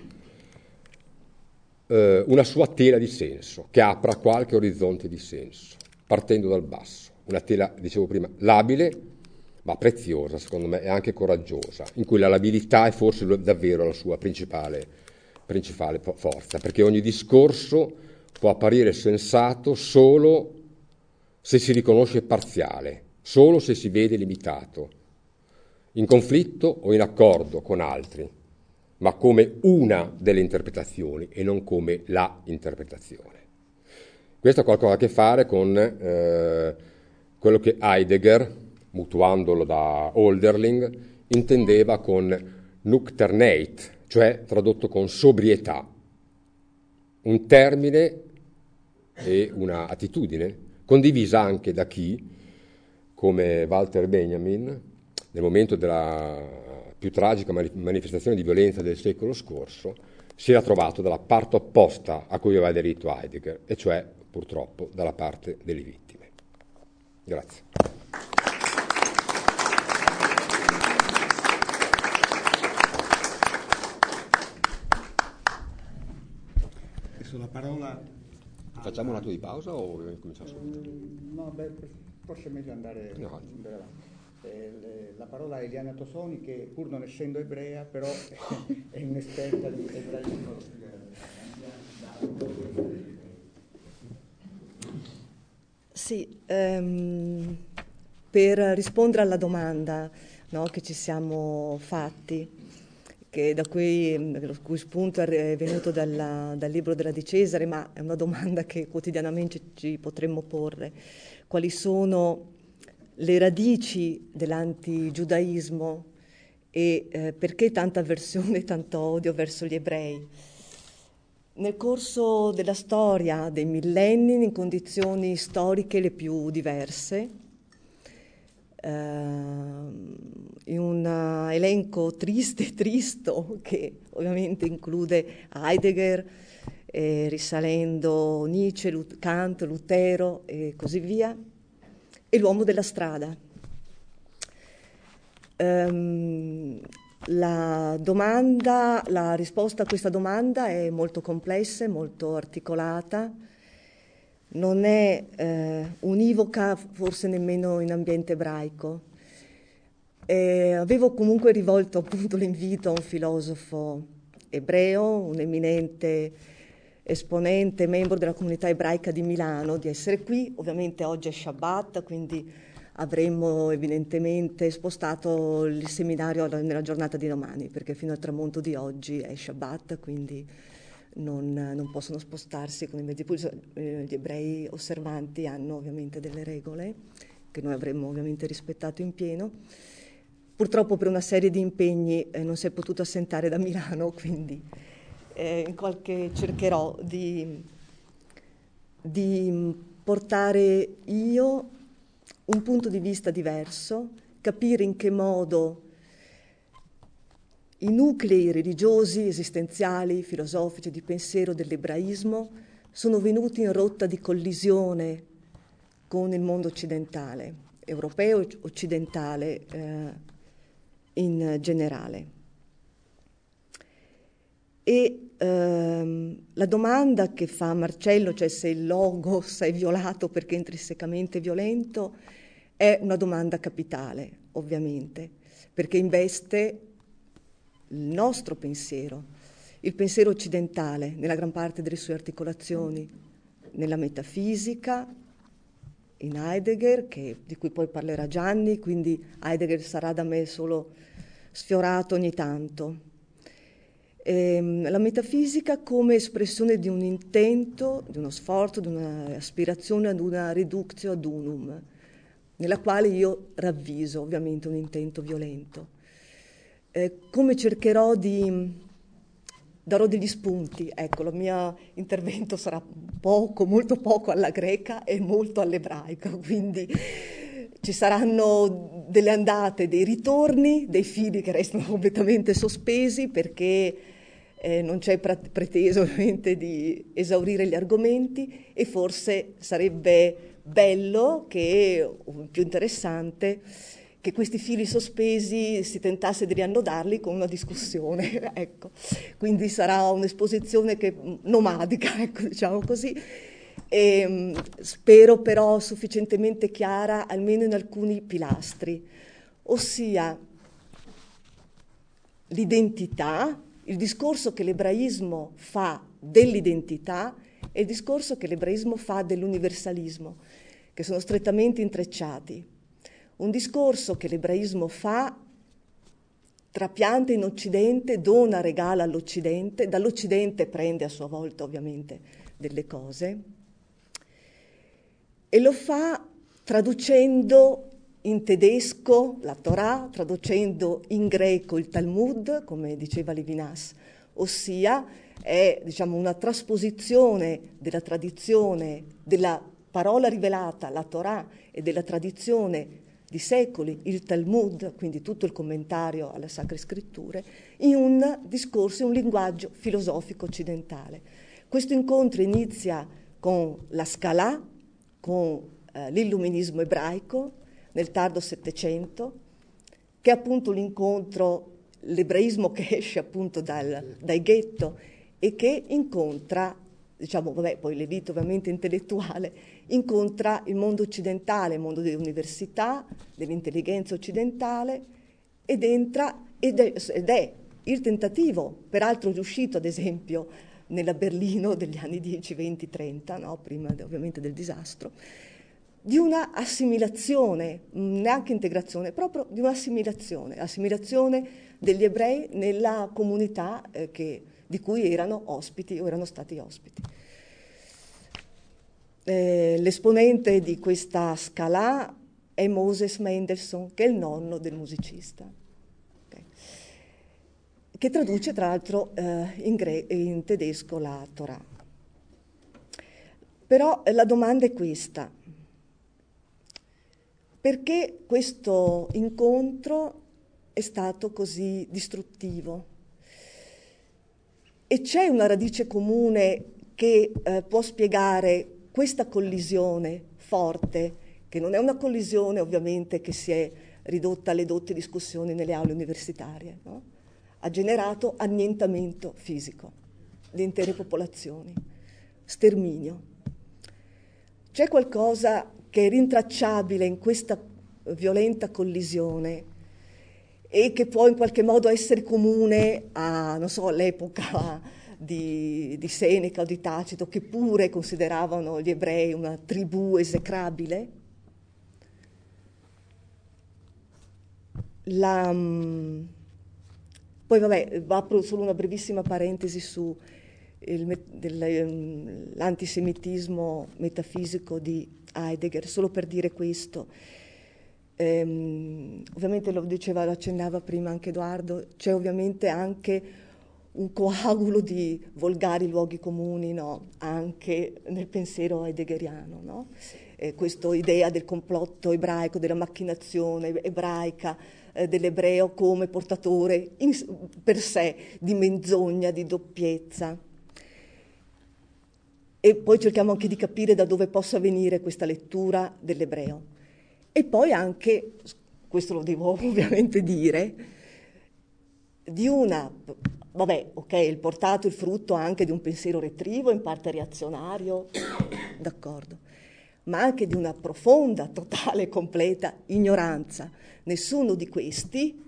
una sua tela di senso, che apra qualche orizzonte di senso, partendo dal basso. Una tela, dicevo prima, labile, ma preziosa, secondo me, e anche coraggiosa, in cui la labilità è forse davvero la sua principale forza, perché ogni discorso può apparire sensato solo se si riconosce parziale, solo se si vede limitato, in conflitto o in accordo con altri, ma come una delle interpretazioni e non come la interpretazione. Questo ha qualcosa a che fare con quello che Heidegger, mutuandolo da Hölderlin, intendeva con Nüchternheit, cioè tradotto con sobrietà, un termine e una attitudine condivisa anche da chi, come Walter Benjamin, nel momento della più tragica manifestazione di violenza del secolo scorso, si era trovato dalla parte opposta a cui aveva aderito Heidegger, e cioè, purtroppo, dalla parte delle vittime. Grazie. Adesso la parola... Facciamo un attimo di pausa o cominciamo subito? No, forse è meglio andare avanti. La parola a Eliana Tosoni, che pur non essendo ebrea, però è un'esperta di ebraismo. Sì, per rispondere alla domanda, no, che ci siamo fatti, da cui spunto è venuto dal libro della Di Cesare, ma è una domanda che quotidianamente ci potremmo porre. Quali sono le radici dell'antigiudaismo e perché tanta avversione e tanto odio verso gli ebrei? Nel corso della storia, dei millenni, in condizioni storiche le più diverse, in un elenco triste e tristo che ovviamente include Heidegger, risalendo Nietzsche, Kant, Lutero e così via, e l'uomo della strada. La risposta a questa domanda è molto complessa, molto articolata, non è univoca forse nemmeno in ambiente ebraico. Avevo comunque rivolto appunto l'invito a un filosofo ebreo, un eminente esponente, membro della comunità ebraica di Milano, di essere qui. Ovviamente oggi è Shabbat, quindi avremmo evidentemente spostato il seminario nella giornata di domani, perché fino al tramonto di oggi è Shabbat, quindi non possono spostarsi con i mezzi pubblici. Gli ebrei osservanti hanno ovviamente delle regole che noi avremmo ovviamente rispettato in pieno. Purtroppo per una serie di impegni non si è potuto assentare da Milano, quindi cercherò di portare io un punto di vista diverso, capire in che modo i nuclei religiosi, esistenziali, filosofici, di pensiero dell'ebraismo sono venuti in rotta di collisione con il mondo occidentale, europeo e occidentale in generale. E la domanda che fa Marcello, cioè se il logos è violato perché è intrinsecamente violento, è una domanda capitale, ovviamente, perché investe il nostro pensiero, il pensiero occidentale, nella gran parte delle sue articolazioni, nella metafisica, in Heidegger, di cui poi parlerà Gianni, quindi Heidegger sarà da me solo sfiorato ogni tanto. La metafisica come espressione di un intento, di uno sforzo, di un'aspirazione ad una reductio ad unum, nella quale io ravviso ovviamente un intento violento. Come cercherò darò degli spunti, ecco, il mio intervento sarà molto poco alla greca e molto all'ebraico, quindi ci saranno delle andate, dei ritorni, dei fili che restano completamente sospesi perché non c'è pretesa ovviamente di esaurire gli argomenti e forse sarebbe bello o più interessante che questi fili sospesi si tentasse di riannodarli con una discussione, ecco. Quindi sarà un'esposizione nomadica, ecco, diciamo così. E spero però sufficientemente chiara almeno in alcuni pilastri, ossia l'identità, il discorso che l'ebraismo fa dell'identità e il discorso che l'ebraismo fa dell'universalismo, che sono strettamente intrecciati. Un discorso che l'ebraismo fa, trapianta in Occidente, dona, regala all'Occidente, dall'Occidente prende a sua volta ovviamente delle cose, e lo fa traducendo in tedesco la Torah, traducendo in greco il Talmud, come diceva Levinas, ossia è una trasposizione della tradizione, della parola rivelata, la Torah, e della tradizione di secoli, il Talmud, quindi tutto il commentario alle Sacre Scritture, in un discorso, un linguaggio filosofico occidentale. Questo incontro inizia con la Scalà, con l'illuminismo ebraico nel tardo Settecento, che è appunto l'incontro, l'ebraismo che esce appunto dai ghetto e che incontra, poi l'elite ovviamente intellettuale, incontra il mondo occidentale, il mondo delle università, dell'intelligenza occidentale, ed è il tentativo, peraltro riuscito ad esempio nella Berlino degli anni 10, 20, 30, no? Prima ovviamente del disastro, di una assimilazione, neanche integrazione, proprio di un'assimilazione degli ebrei nella comunità di cui erano ospiti o erano stati ospiti. L'esponente di questa Scalà è Moses Mendelssohn, che è il nonno del musicista, okay, che traduce tra l'altro in tedesco la Torah. Però la domanda è questa: perché questo incontro è stato così distruttivo? E c'è una radice comune che può spiegare questa collisione forte, che non è una collisione ovviamente che si è ridotta alle dotte discussioni nelle aule universitarie, no? Ha generato annientamento fisico di intere popolazioni, sterminio. C'è qualcosa che è rintracciabile in questa violenta collisione e che può in qualche modo essere comune a, non so, all'epoca di Seneca o di Tacito, che pure consideravano gli ebrei una tribù esecrabile. Poi vabbè, apro solo una brevissima parentesi su l'antisemitismo metafisico di Heidegger, solo per dire questo. Ovviamente lo accennava prima anche Edoardo, c'è ovviamente anche un coagulo di volgari luoghi comuni, no? Anche nel pensiero heideggeriano, no? Questa idea del complotto ebraico, della macchinazione ebraica, dell'ebreo come portatore per sé di menzogna, di doppiezza. E poi cerchiamo anche di capire da dove possa venire questa lettura dell'ebreo. E poi anche, questo lo devo ovviamente dire, di una, vabbè, ok, il portato, il frutto anche di un pensiero retrivo, in parte reazionario, d'accordo, ma anche di una profonda, totale, completa ignoranza. Nessuno di questi,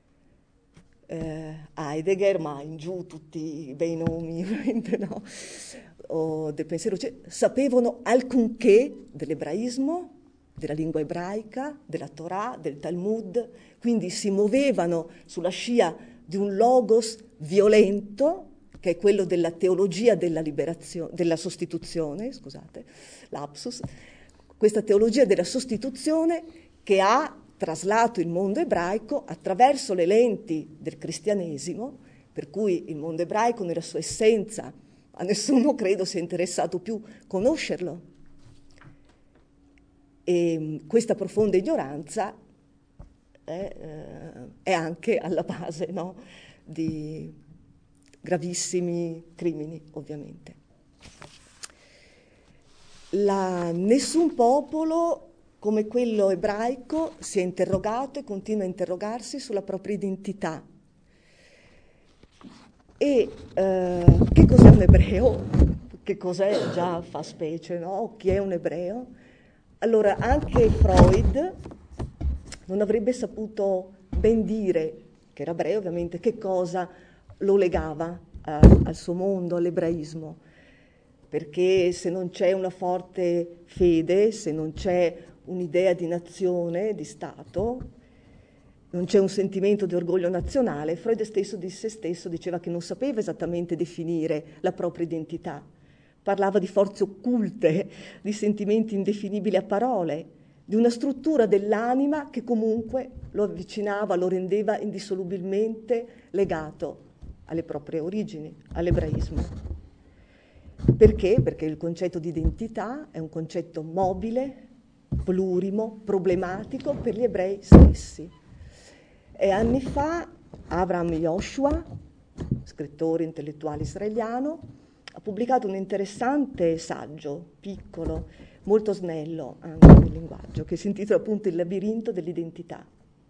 Heidegger, ma in giù tutti i bei nomi, ovviamente no, o del pensiero, sapevano alcunché dell'ebraismo, della lingua ebraica, della Torah, del Talmud, quindi si muovevano sulla scia di un logos violento, che è quello della teologia della liberazione, della sostituzione, scusate, lapsus, questa teologia della sostituzione che ha traslato il mondo ebraico attraverso le lenti del cristianesimo, per cui il mondo ebraico nella sua essenza a nessuno credo sia interessato più conoscerlo. E questa profonda ignoranza è anche alla base, no, di gravissimi crimini, ovviamente. Nessun popolo come quello ebraico si è interrogato e continua a interrogarsi sulla propria identità. E che cos'è un ebreo? Che cos'è? Già fa specie, no? Chi è un ebreo? Allora, anche Freud non avrebbe saputo ben dire, che era ebreo ovviamente, che cosa lo legava al suo mondo, all'ebraismo. Perché se non c'è una forte fede, se non c'è un'idea di nazione, di Stato, non c'è un sentimento di orgoglio nazionale, Freud stesso di se stesso diceva che non sapeva esattamente definire la propria identità. Parlava di forze occulte, di sentimenti indefinibili a parole, di una struttura dell'anima che comunque lo avvicinava, lo rendeva indissolubilmente legato alle proprie origini, all'ebraismo. Perché? Perché il concetto di identità è un concetto mobile, plurimo, problematico per gli ebrei stessi. E anni fa Avraham Yoshua, scrittore intellettuale israeliano, ha pubblicato un interessante saggio, piccolo, molto snello anche nel linguaggio, che si intitola appunto Il labirinto dell'identità.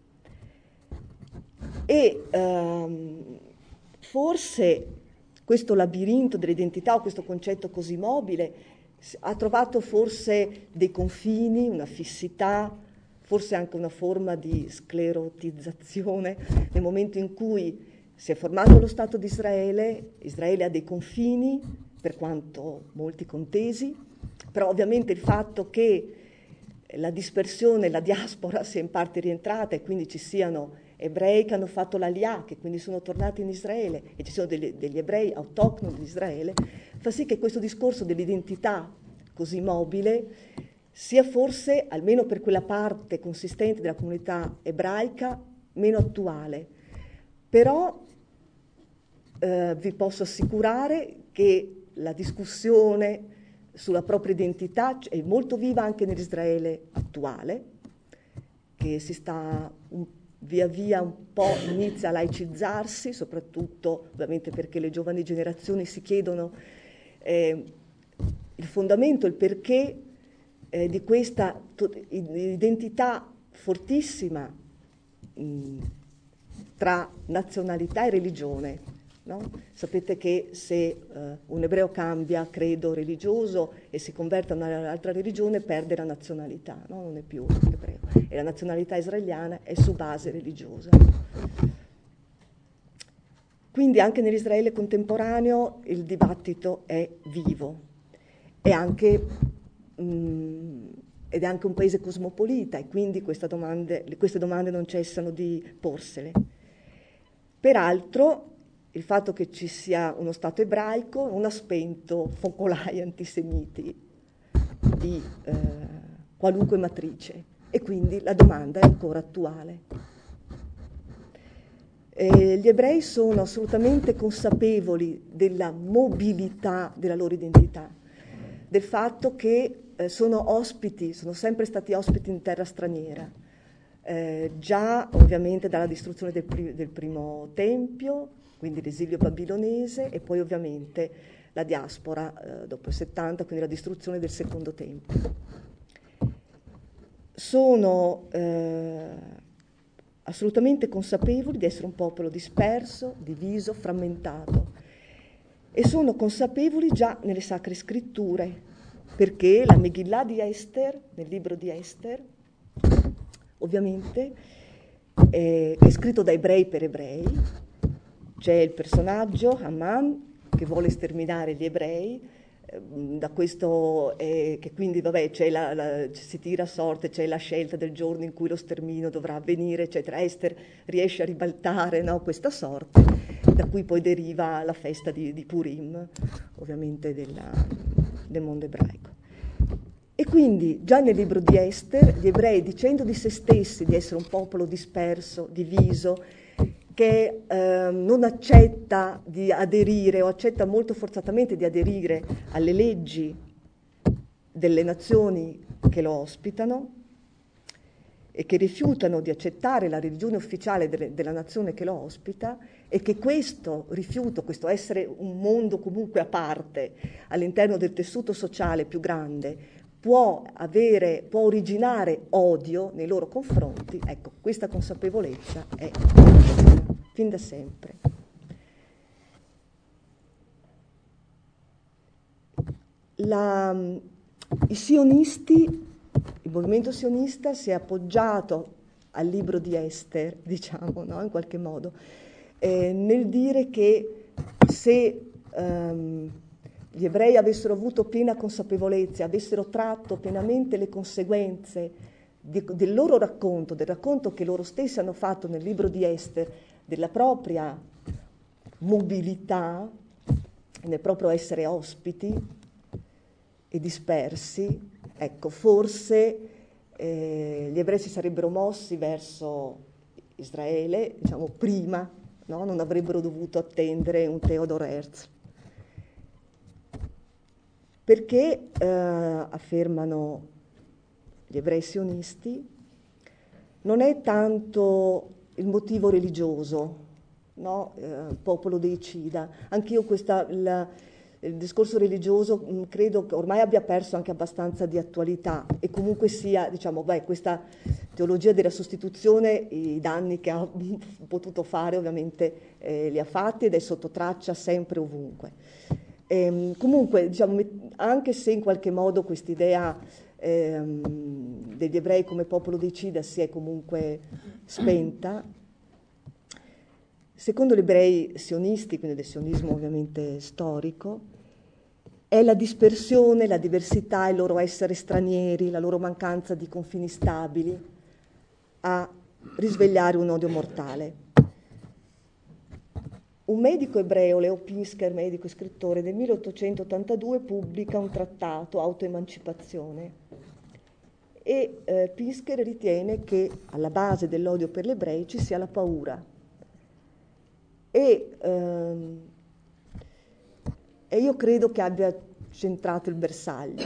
E forse questo labirinto dell'identità o questo concetto così mobile ha trovato forse dei confini, una fissità, forse anche una forma di sclerotizzazione nel momento in cui si è formato lo Stato di Israele. Israele ha dei confini, per quanto molti contesi, però ovviamente il fatto che la dispersione, la diaspora sia in parte rientrata e quindi ci siano ebrei che hanno fatto l'Aliyah, che quindi sono tornati in Israele, e ci sono degli ebrei autoctoni di Israele, fa sì che questo discorso dell'identità così mobile sia forse, almeno per quella parte consistente della comunità ebraica, meno attuale. Però vi posso assicurare che la discussione sulla propria identità è molto viva anche nell'Israele attuale, che si sta via via un po' inizia a laicizzarsi, soprattutto ovviamente perché le giovani generazioni si chiedono il fondamento, il perché di questa identità fortissima tra nazionalità e religione, no? Sapete che se un ebreo cambia credo religioso e si converte a un'altra religione perde la nazionalità, no? Non è più ebreo, e la nazionalità israeliana è su base religiosa. Quindi anche nell'Israele contemporaneo il dibattito è vivo, ed è anche un paese cosmopolita, e quindi queste domande non cessano di porsele. Peraltro il fatto che ci sia uno Stato ebraico non ha spento focolai antisemiti di qualunque matrice, e quindi la domanda è ancora attuale. Gli ebrei sono assolutamente consapevoli della mobilità della loro identità, del fatto che sono sempre stati ospiti in terra straniera, già ovviamente dalla distruzione del primo tempio, quindi l'esilio babilonese, e poi ovviamente la diaspora dopo il 70, quindi la distruzione del secondo tempio. Sono assolutamente consapevoli di essere un popolo disperso, diviso, frammentato, e sono consapevoli già nelle sacre scritture, perché la Megillah di Esther, nel libro di Esther, ovviamente, è scritto da ebrei per ebrei. C'è il personaggio Haman che vuole sterminare gli ebrei, da questo che quindi si tira a sorte, c'è la scelta del giorno in cui lo sterminio dovrà avvenire, eccetera. Esther riesce a ribaltare, no, questa sorte, da cui poi deriva la festa di Purim, ovviamente del mondo ebraico. E quindi già nel libro di Esther gli ebrei, dicendo di se stessi di essere un popolo disperso, diviso, che non accetta di aderire, o accetta molto forzatamente di aderire alle leggi delle nazioni che lo ospitano, e che rifiutano di accettare la religione ufficiale della nazione che lo ospita, e che questo rifiuto, questo essere un mondo comunque a parte all'interno del tessuto sociale più grande, può originare odio nei loro confronti. Ecco, questa consapevolezza è fin da sempre. I sionisti, il movimento sionista si è appoggiato al libro di Esther, diciamo, no? In qualche modo, nel dire che se gli ebrei avessero avuto piena consapevolezza, avessero tratto pienamente le conseguenze del loro racconto, del racconto che loro stessi hanno fatto nel libro di Esther, della propria mobilità, nel proprio essere ospiti e dispersi, ecco, forse gli ebrei si sarebbero mossi verso Israele, diciamo, prima, no? Non avrebbero dovuto attendere un Theodor Herzl. Perché, affermano gli ebrei sionisti, non è tanto il motivo religioso, no? Popolo deicida. Anch'io il discorso religioso credo che ormai abbia perso anche abbastanza di attualità, e comunque sia, diciamo, questa teologia della sostituzione i danni che ha potuto fare ovviamente li ha fatti, ed è sotto traccia sempre ovunque. Comunque, diciamo, anche se in qualche modo quest'idea degli ebrei come popolo deicida si è comunque spenta, secondo gli ebrei sionisti, quindi del sionismo ovviamente storico, è la dispersione, la diversità, il loro essere stranieri, la loro mancanza di confini stabili a risvegliare un odio mortale. Un medico ebreo, Leo Pinsker, medico e scrittore, nel 1882 pubblica un trattato, Autoemancipazione, e Pinsker ritiene che alla base dell'odio per gli ebrei ci sia la paura. E io credo che abbia centrato il bersaglio.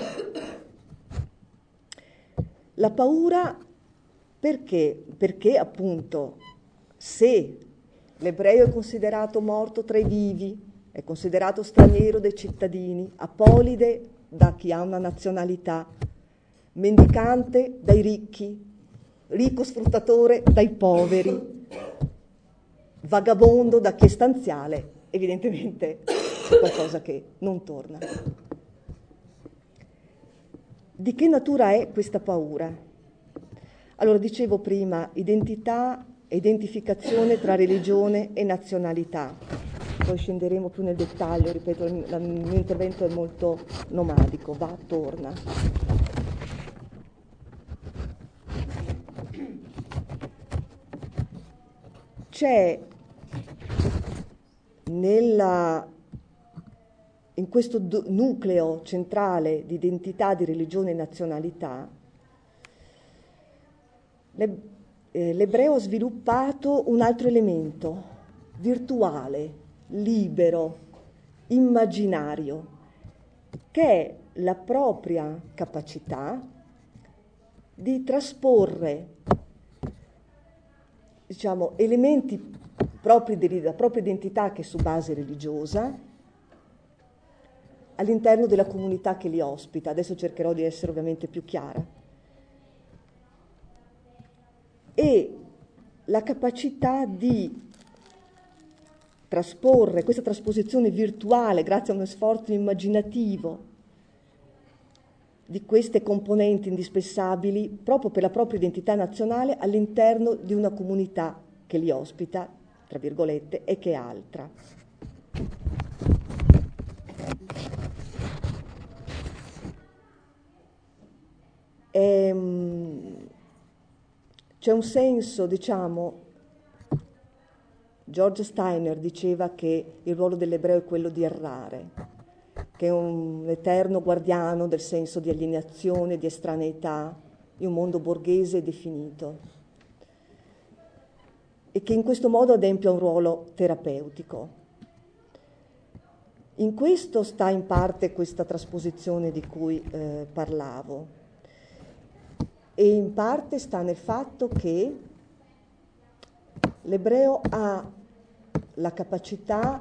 La paura perché? Perché appunto se l'ebreo è considerato morto tra i vivi, è considerato straniero dai cittadini, apolide da chi ha una nazionalità, mendicante dai ricchi, ricco sfruttatore dai poveri, vagabondo da chi è stanziale evidentemente è qualcosa che non torna. Di che natura è questa paura? Allora, dicevo prima, identità e identificazione tra religione e nazionalità. Poi scenderemo più nel dettaglio, ripeto, il mio intervento è molto nomadico, va, torna. C'è in questo nucleo centrale di identità, di religione e nazionalità, l'ebreo ha sviluppato un altro elemento, virtuale, libero, immaginario, che è la propria capacità di trasporre, diciamo, elementi propri della propria identità che è su base religiosa all'interno della comunità che li ospita. Adesso cercherò di essere ovviamente più chiara. E la capacità di trasporre questa trasposizione virtuale grazie a uno sforzo immaginativo di queste componenti indispensabili proprio per la propria identità nazionale all'interno di una comunità che li ospita, tra virgolette, e che è altra. C'è un senso, diciamo, George Steiner diceva che il ruolo dell'ebreo è quello di errare, che è un eterno guardiano del senso di alienazione, di estraneità, di un mondo borghese e definito, e che in questo modo adempie un ruolo terapeutico. In questo sta in parte questa trasposizione di cui parlavo, e in parte sta nel fatto che l'ebreo ha la capacità,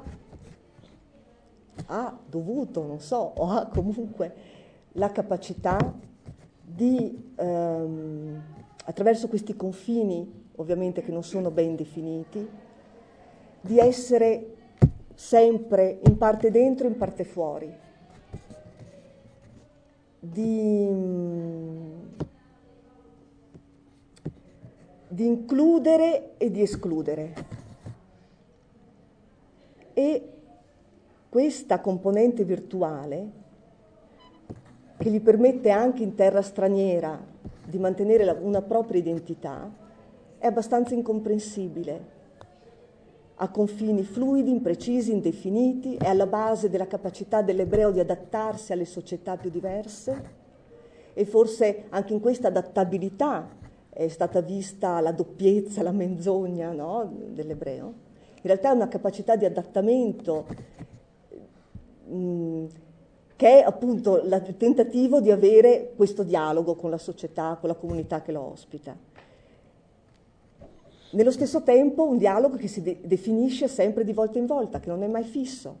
ha dovuto, non so, o ha comunque la capacità di, attraverso questi confini, ovviamente che non sono ben definiti, di essere sempre in parte dentro e in parte fuori, di includere e di escludere. E questa componente virtuale, che gli permette anche in terra straniera di mantenere una propria identità, è abbastanza incomprensibile. Ha confini fluidi, imprecisi, indefiniti, è alla base della capacità dell'ebreo di adattarsi alle società più diverse, e forse anche in questa adattabilità è stata vista la doppiezza, la menzogna, no, dell'ebreo. In realtà è una capacità di adattamento che è appunto il tentativo di avere questo dialogo con la società, con la comunità che lo ospita. Nello stesso tempo un dialogo che si definisce sempre di volta in volta, che non è mai fisso.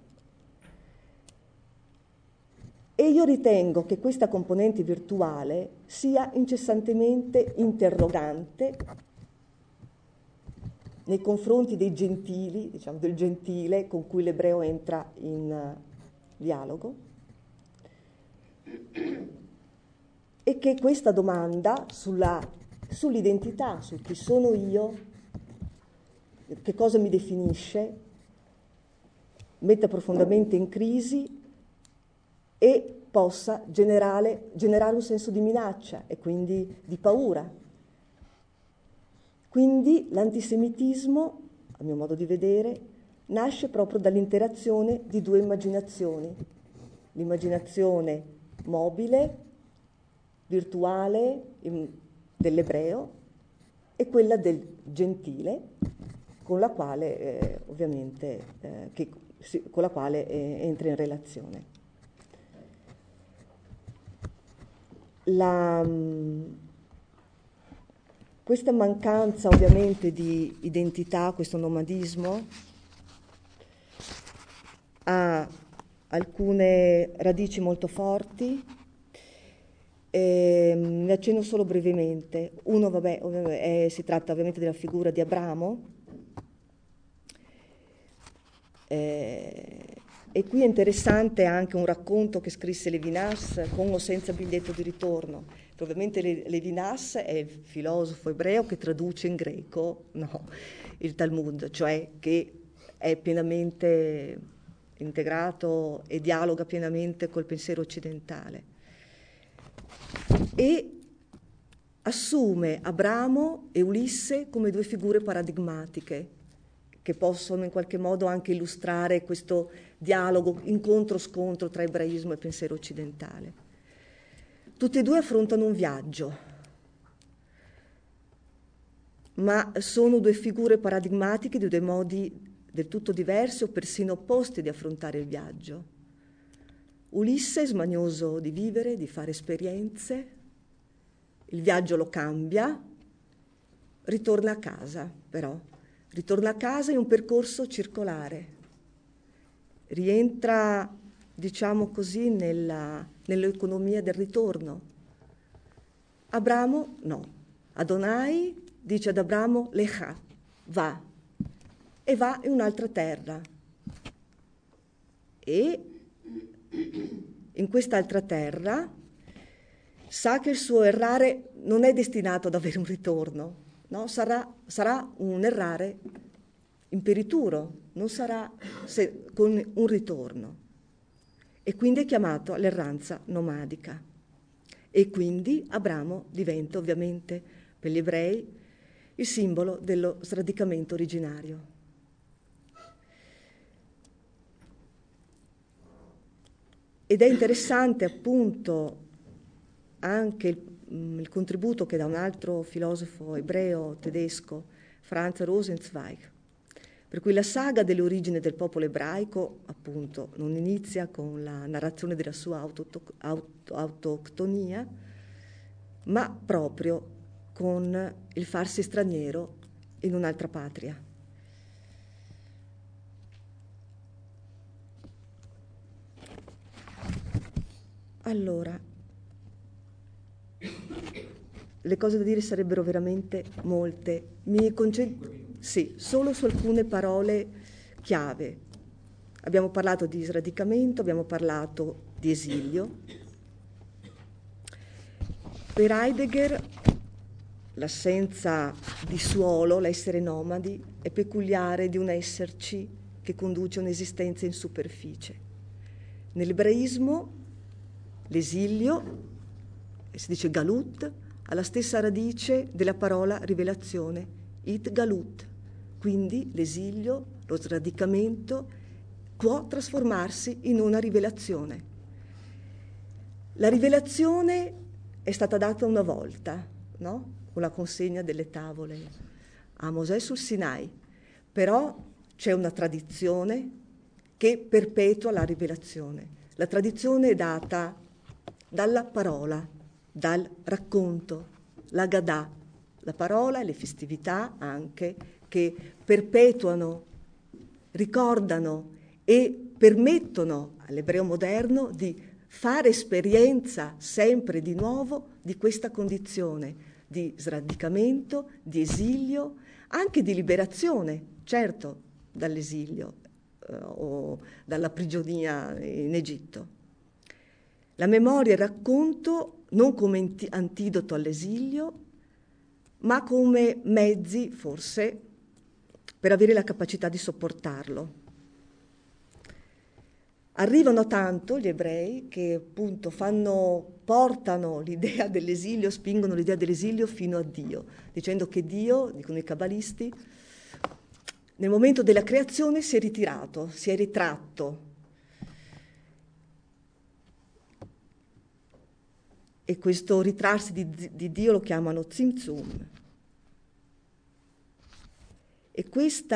E io ritengo che questa componente virtuale sia incessantemente interrogante nei confronti dei gentili, diciamo del gentile con cui l'ebreo entra in dialogo, e che questa domanda sull'identità, su chi sono io, che cosa mi definisce, metta profondamente in crisi e possa generare un senso di minaccia e quindi di paura. Quindi l'antisemitismo, a mio modo di vedere, nasce proprio dall'interazione di due immaginazioni: l'immaginazione mobile, virtuale dell'ebreo e quella del gentile, con la quale con la quale entra in relazione. Questa mancanza ovviamente di identità, questo nomadismo, ha alcune radici molto forti. Ne accenno solo brevemente. Uno, si tratta ovviamente della figura di Abramo, E qui è interessante anche un racconto che scrisse Levinas, con o senza biglietto di ritorno. Ovviamente Levinas è il filosofo ebreo che traduce in greco, no, il Talmud, cioè che è pienamente integrato e dialoga pienamente col pensiero occidentale. E assume Abramo e Ulisse come due figure paradigmatiche che possono in qualche modo anche illustrare questo dialogo, incontro-scontro tra ebraismo e pensiero occidentale. Tutti e due affrontano un viaggio, ma sono due figure paradigmatiche di due modi del tutto diversi o persino opposti di affrontare il viaggio. Ulisse è smanioso di vivere, di fare esperienze, il viaggio lo cambia, ritorna a casa però. Ritorna a casa in un percorso circolare, rientra, diciamo così, nell'economia del ritorno. Abramo no. Adonai dice ad Abramo, Lecha, va, e va in un'altra terra. E in quest'altra terra sa che il suo errare non è destinato ad avere un ritorno, no? Sarà un errare imperituro, non sarà con un ritorno. E quindi è chiamato all'erranza nomadica. E quindi Abramo diventa ovviamente per gli ebrei il simbolo dello sradicamento originario. Ed è interessante appunto anche il contributo che da un altro filosofo ebreo tedesco, Franz Rosenzweig, per cui la saga delle origini del popolo ebraico appunto non inizia con la narrazione della sua autoctonia, ma proprio con il farsi straniero in un'altra patria. Allora, le cose da dire sarebbero veramente molte. Mi concentro solo su alcune parole chiave. Abbiamo parlato di sradicamento, abbiamo parlato di esilio. Per Heidegger l'assenza di suolo, l'essere nomadi, è peculiare di un esserci che conduce un'esistenza in superficie. Nell'ebraismo l'esilio, si dice galut, ha la stessa radice della parola rivelazione, it galut. Quindi l'esilio, lo sradicamento, può trasformarsi in una rivelazione. La rivelazione è stata data una volta, no? Con la consegna delle tavole a Mosè sul Sinai, però c'è una tradizione che perpetua la rivelazione. La tradizione è data dalla parola, dal racconto, la Gadà, la parola e le festività anche che perpetuano, ricordano e permettono all'ebreo moderno di fare esperienza sempre di nuovo di questa condizione di sradicamento, di esilio, anche di liberazione, certo, dall'esilio o dalla prigionia in Egitto. La memoria e il racconto non come antidoto all'esilio, ma come mezzi, forse, per avere la capacità di sopportarlo. Arrivano tanto gli ebrei che appunto portano l'idea dell'esilio, spingono l'idea dell'esilio fino a Dio, dicendo che Dio, dicono i cabalisti, nel momento della creazione si è ritirato, si è ritratto. E questo ritrarsi di Dio lo chiamano tzimtzum. E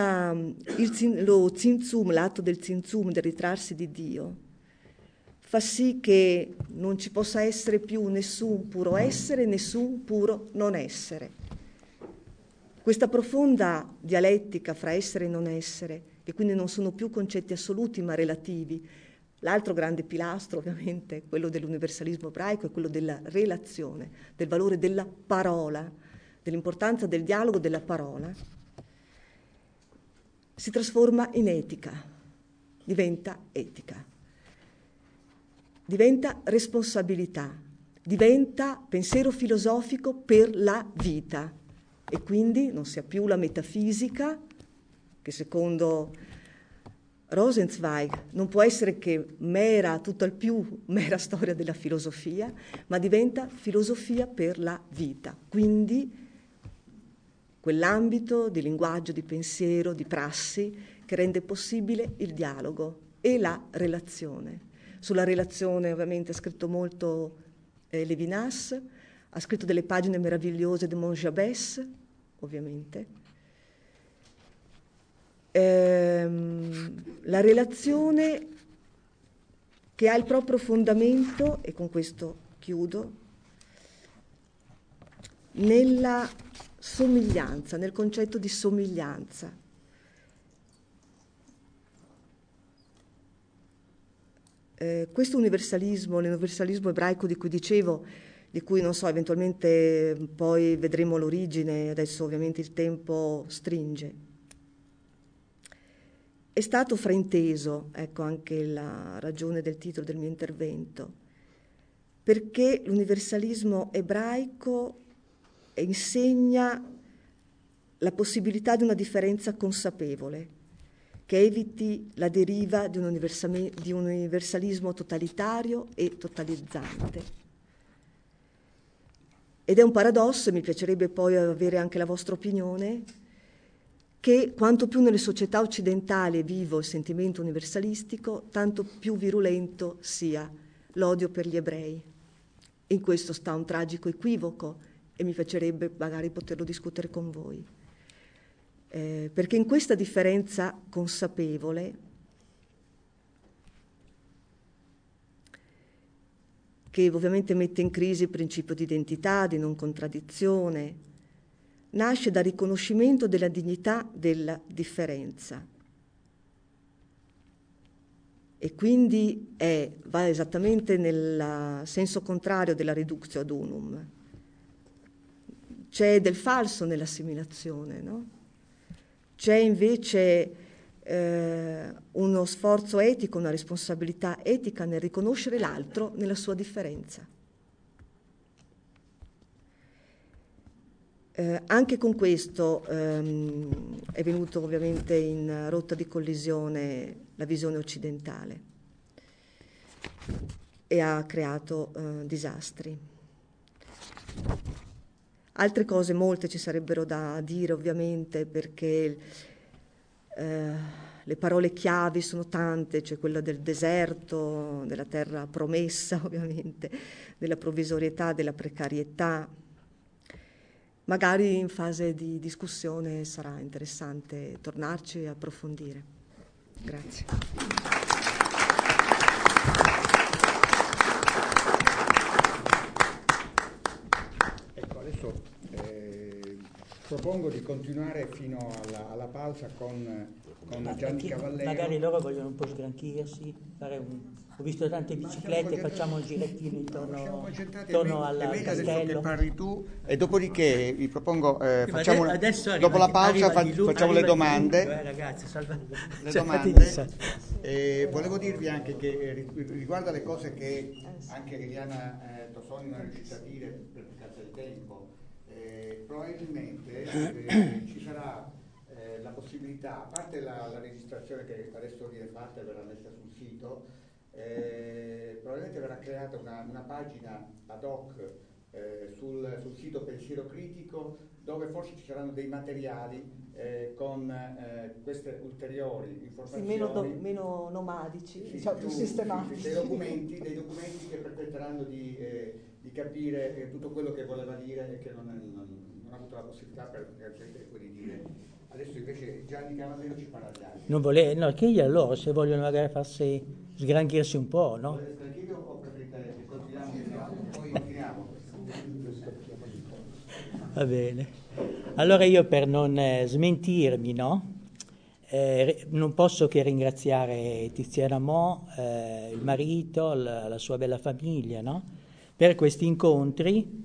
lo tzimtzum, l'atto del tzimtzum, del ritrarsi di Dio, fa sì che non ci possa essere più nessun puro essere, nessun puro non essere. Questa profonda dialettica fra essere e non essere, che quindi non sono più concetti assoluti ma relativi. L'altro grande pilastro, ovviamente, quello dell'universalismo ebraico, è quello della relazione, del valore della parola, dell'importanza del dialogo della parola. Si trasforma in etica. diventa etica, diventa responsabilità, diventa pensiero filosofico per la vita e quindi non sia più la metafisica che secondo Rosenzweig non può essere che tutt'al più mera storia della filosofia, ma diventa filosofia per la vita. Quindi quell'ambito di linguaggio, di pensiero, di prassi che rende possibile il dialogo e la relazione. Sulla relazione ovviamente ha scritto molto Levinas, ha scritto delle pagine meravigliose di Monjabès, ovviamente. La relazione che ha il proprio fondamento, e con questo chiudo, nella somiglianza, nel concetto di somiglianza. Questo universalismo, l'universalismo ebraico di cui dicevo, di cui non so, eventualmente poi vedremo l'origine, adesso ovviamente il tempo stringe. È stato frainteso, ecco anche la ragione del titolo del mio intervento, perché l'universalismo ebraico insegna la possibilità di una differenza consapevole, che eviti la deriva di un universalismo totalitario e totalizzante. Ed è un paradosso, e mi piacerebbe poi avere anche la vostra opinione, che quanto più nelle società occidentali è vivo il sentimento universalistico, tanto più virulento sia l'odio per gli ebrei. In questo sta un tragico equivoco e mi piacerebbe magari poterlo discutere con voi. Perché in questa differenza consapevole, che ovviamente mette in crisi il principio di identità, di non contraddizione, nasce dal riconoscimento della dignità della differenza e quindi va esattamente nel senso contrario della reductio ad unum. C'è del falso nell'assimilazione, no? C'è invece uno sforzo etico, una responsabilità etica nel riconoscere l'altro nella sua differenza. Anche con questo è venuto ovviamente in rotta di collisione la visione occidentale e ha creato disastri. Altre cose, molte ci sarebbero da dire ovviamente, perché le parole chiavi sono tante, c'è quella del deserto, della terra promessa ovviamente, della provvisorietà, della precarietà. Magari in fase di discussione sarà interessante tornarci e approfondire. Grazie. Ecco, adesso propongo di continuare fino alla pausa con Gianni Cavallero. Magari loro vogliono un po' sgranchirsi, ho visto tante biciclette, facciamo un girettino intorno al castello. Che parli tu e dopodiché vi propongo facciamo dopo la pausa facciamo le domande. Ragazzi, le domande. Volevo dirvi anche che riguardo alle cose che anche Liliana Tosoni non è riuscita a dire per mancanza di tempo, probabilmente ci sarà la possibilità, a parte la registrazione che adesso viene fatta e verrà messa sul sito, probabilmente verrà creata una pagina ad hoc sul sito Pensiero Critico, dove forse ci saranno dei materiali con queste ulteriori informazioni, meno nomadici, sì, diciamo, più sistematici. Dei documenti che permetteranno di capire tutto quello che voleva dire e che non ha avuto la possibilità per di dire. Adesso invece Gianni Cavallero ci parla di altri. Non volete, no, chiedi a loro se vogliono magari farsi sgranchirsi un po', no? Volete sgranchire o preferite che continuiamo? Poi continuiamo. Va bene. Allora io, per non smentirmi, no? Non posso che ringraziare Tiziana Mo, il marito, la sua bella famiglia, no? Per questi incontri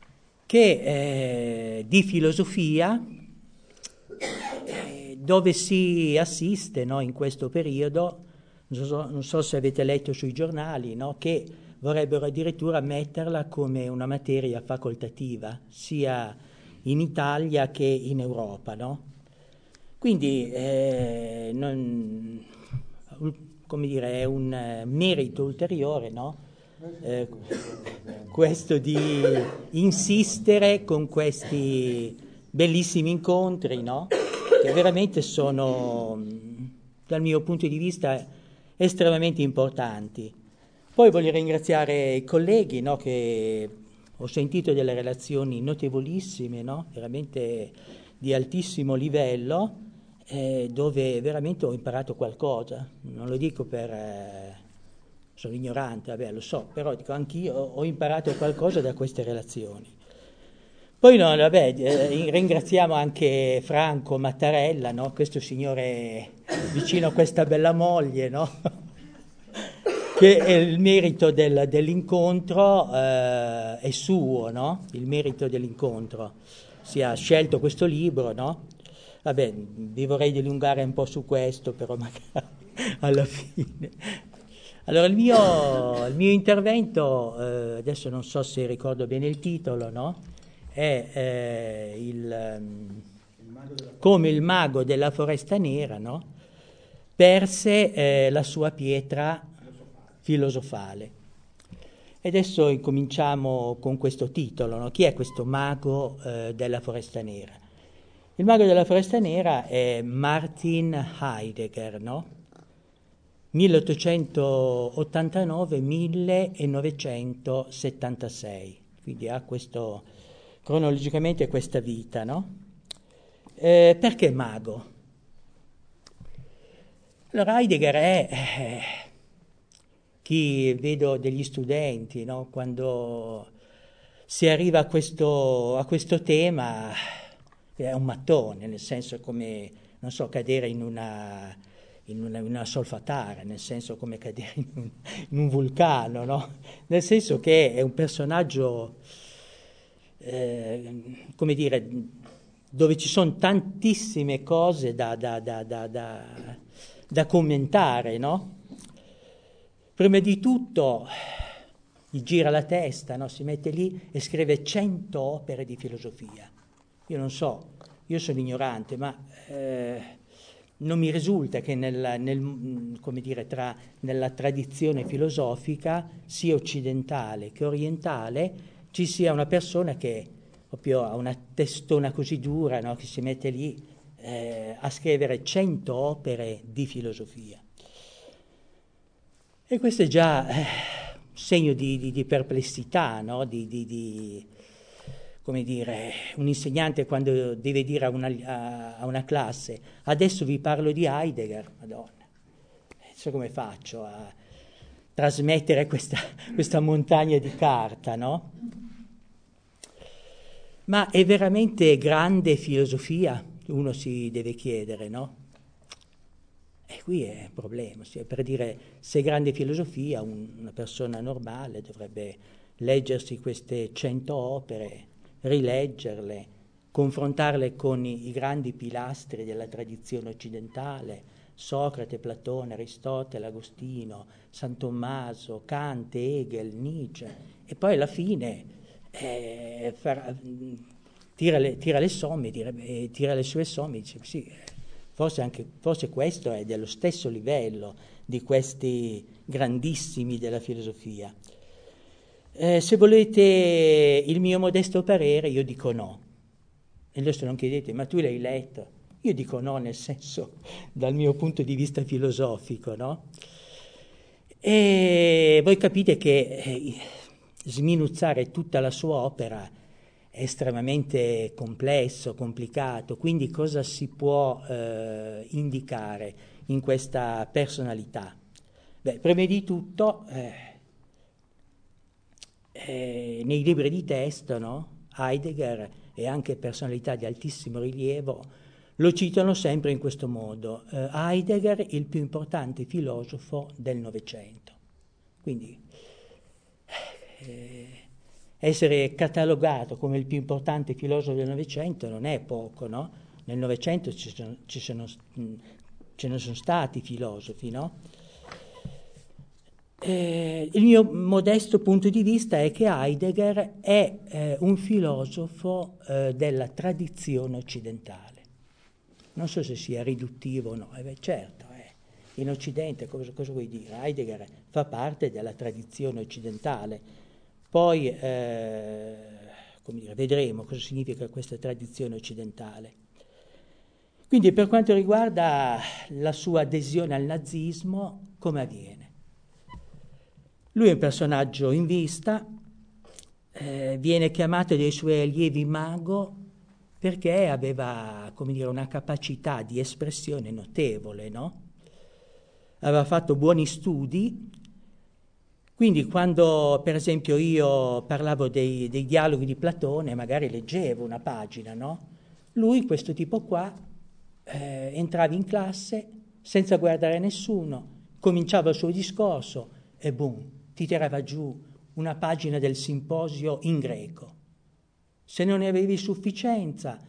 che di filosofia, dove si assiste, no, in questo periodo non so se avete letto sui giornali, no? Che vorrebbero addirittura metterla come una materia facoltativa, sia in Italia che in Europa, no? Quindi, come dire, è un merito ulteriore, no? Questo di insistere con questi bellissimi incontri, no? Che veramente sono, dal mio punto di vista, estremamente importanti. Poi voglio ringraziare i colleghi, no? Che ho sentito delle relazioni notevolissime, no? Veramente di altissimo livello, dove veramente ho imparato qualcosa. Non lo dico per... sono ignorante, vabbè, lo so, però dico anch'io ho imparato qualcosa da queste relazioni. Poi no, vabbè, ringraziamo anche Franco Mattarella, no? Questo signore vicino a questa bella moglie, no? Che è il merito dell'incontro è suo, no? Il merito dell'incontro. Si è scelto questo libro, no? Vabbè, vi vorrei dilungare un po' su questo, però magari alla fine. Allora, il mio intervento, adesso non so se ricordo bene il titolo, no? È come il mago della Foresta Nera, no? Perse la sua pietra filosofale. E adesso incominciamo con questo titolo, no? Chi è questo mago della Foresta Nera? Il mago della Foresta Nera è Martin Heidegger, no? 1889-1976, quindi ha questo, cronologicamente questa vita, no? Perché mago? Allora Heidegger è, chi vedo degli studenti, no? Quando si arriva a questo tema è un mattone, nel senso come, non so, cadere in una solfatara, nel senso come cadere in un vulcano, no? Nel senso che è un personaggio, come dire, dove ci sono tantissime cose da commentare, no? Prima di tutto gli gira la testa, no? Si mette lì e scrive 100 opere di filosofia. Io non so, io sono ignorante, ma non mi risulta che come dire, nella tradizione filosofica, sia occidentale che orientale, ci sia una persona che proprio ha una testona così dura, no? Che si mette lì a scrivere 100 opere di filosofia. E questo è già segno di perplessità, no? Come dire, un insegnante quando deve dire a una classe: adesso vi parlo di Heidegger, Madonna, non so come faccio a trasmettere questa montagna di carta, no? Ma è veramente grande filosofia? Uno si deve chiedere, no? E qui è il problema, per dire se è grande filosofia, una persona normale dovrebbe leggersi queste 100 opere, rileggerle, confrontarle con i grandi pilastri della tradizione occidentale, Socrate, Platone, Aristotele, Agostino, San Tommaso, Kant, Hegel, Nietzsche, e poi alla fine tira le somme, tira le sue somme e dice sì, forse questo è dello stesso livello di questi grandissimi della filosofia. Se volete il mio modesto parere, io dico no. E adesso non chiedete, ma tu l'hai letto? Io dico no, nel senso, dal mio punto di vista filosofico, no? E voi capite che sminuzzare tutta la sua opera è estremamente complesso, complicato, quindi cosa si può indicare in questa personalità? Beh, prima di tutto... nei libri di testo, no? Heidegger e anche personalità di altissimo rilievo lo citano sempre in questo modo: Heidegger, il più importante filosofo del Novecento. Quindi essere catalogato come il più importante filosofo del Novecento non è poco, no? Nel Novecento ce ne sono stati filosofi, no? il mio modesto punto di vista è che Heidegger è un filosofo della tradizione occidentale. Non so se sia riduttivo o no, certo, in Occidente cosa vuoi dire? Heidegger fa parte della tradizione occidentale, poi come dire, vedremo cosa significa questa tradizione occidentale. Quindi per quanto riguarda la sua adesione al nazismo, come avviene? Lui è un personaggio in vista, viene chiamato dai suoi allievi mago perché aveva, come dire, una capacità di espressione notevole, no? Aveva fatto buoni studi, quindi quando per esempio io parlavo dei dialoghi di Platone, magari leggevo una pagina, no? Lui, questo tipo qua, entrava in classe senza guardare nessuno, cominciava il suo discorso e boom, ti tirava giù una pagina del Simposio in greco. Se non ne avevi sufficienza,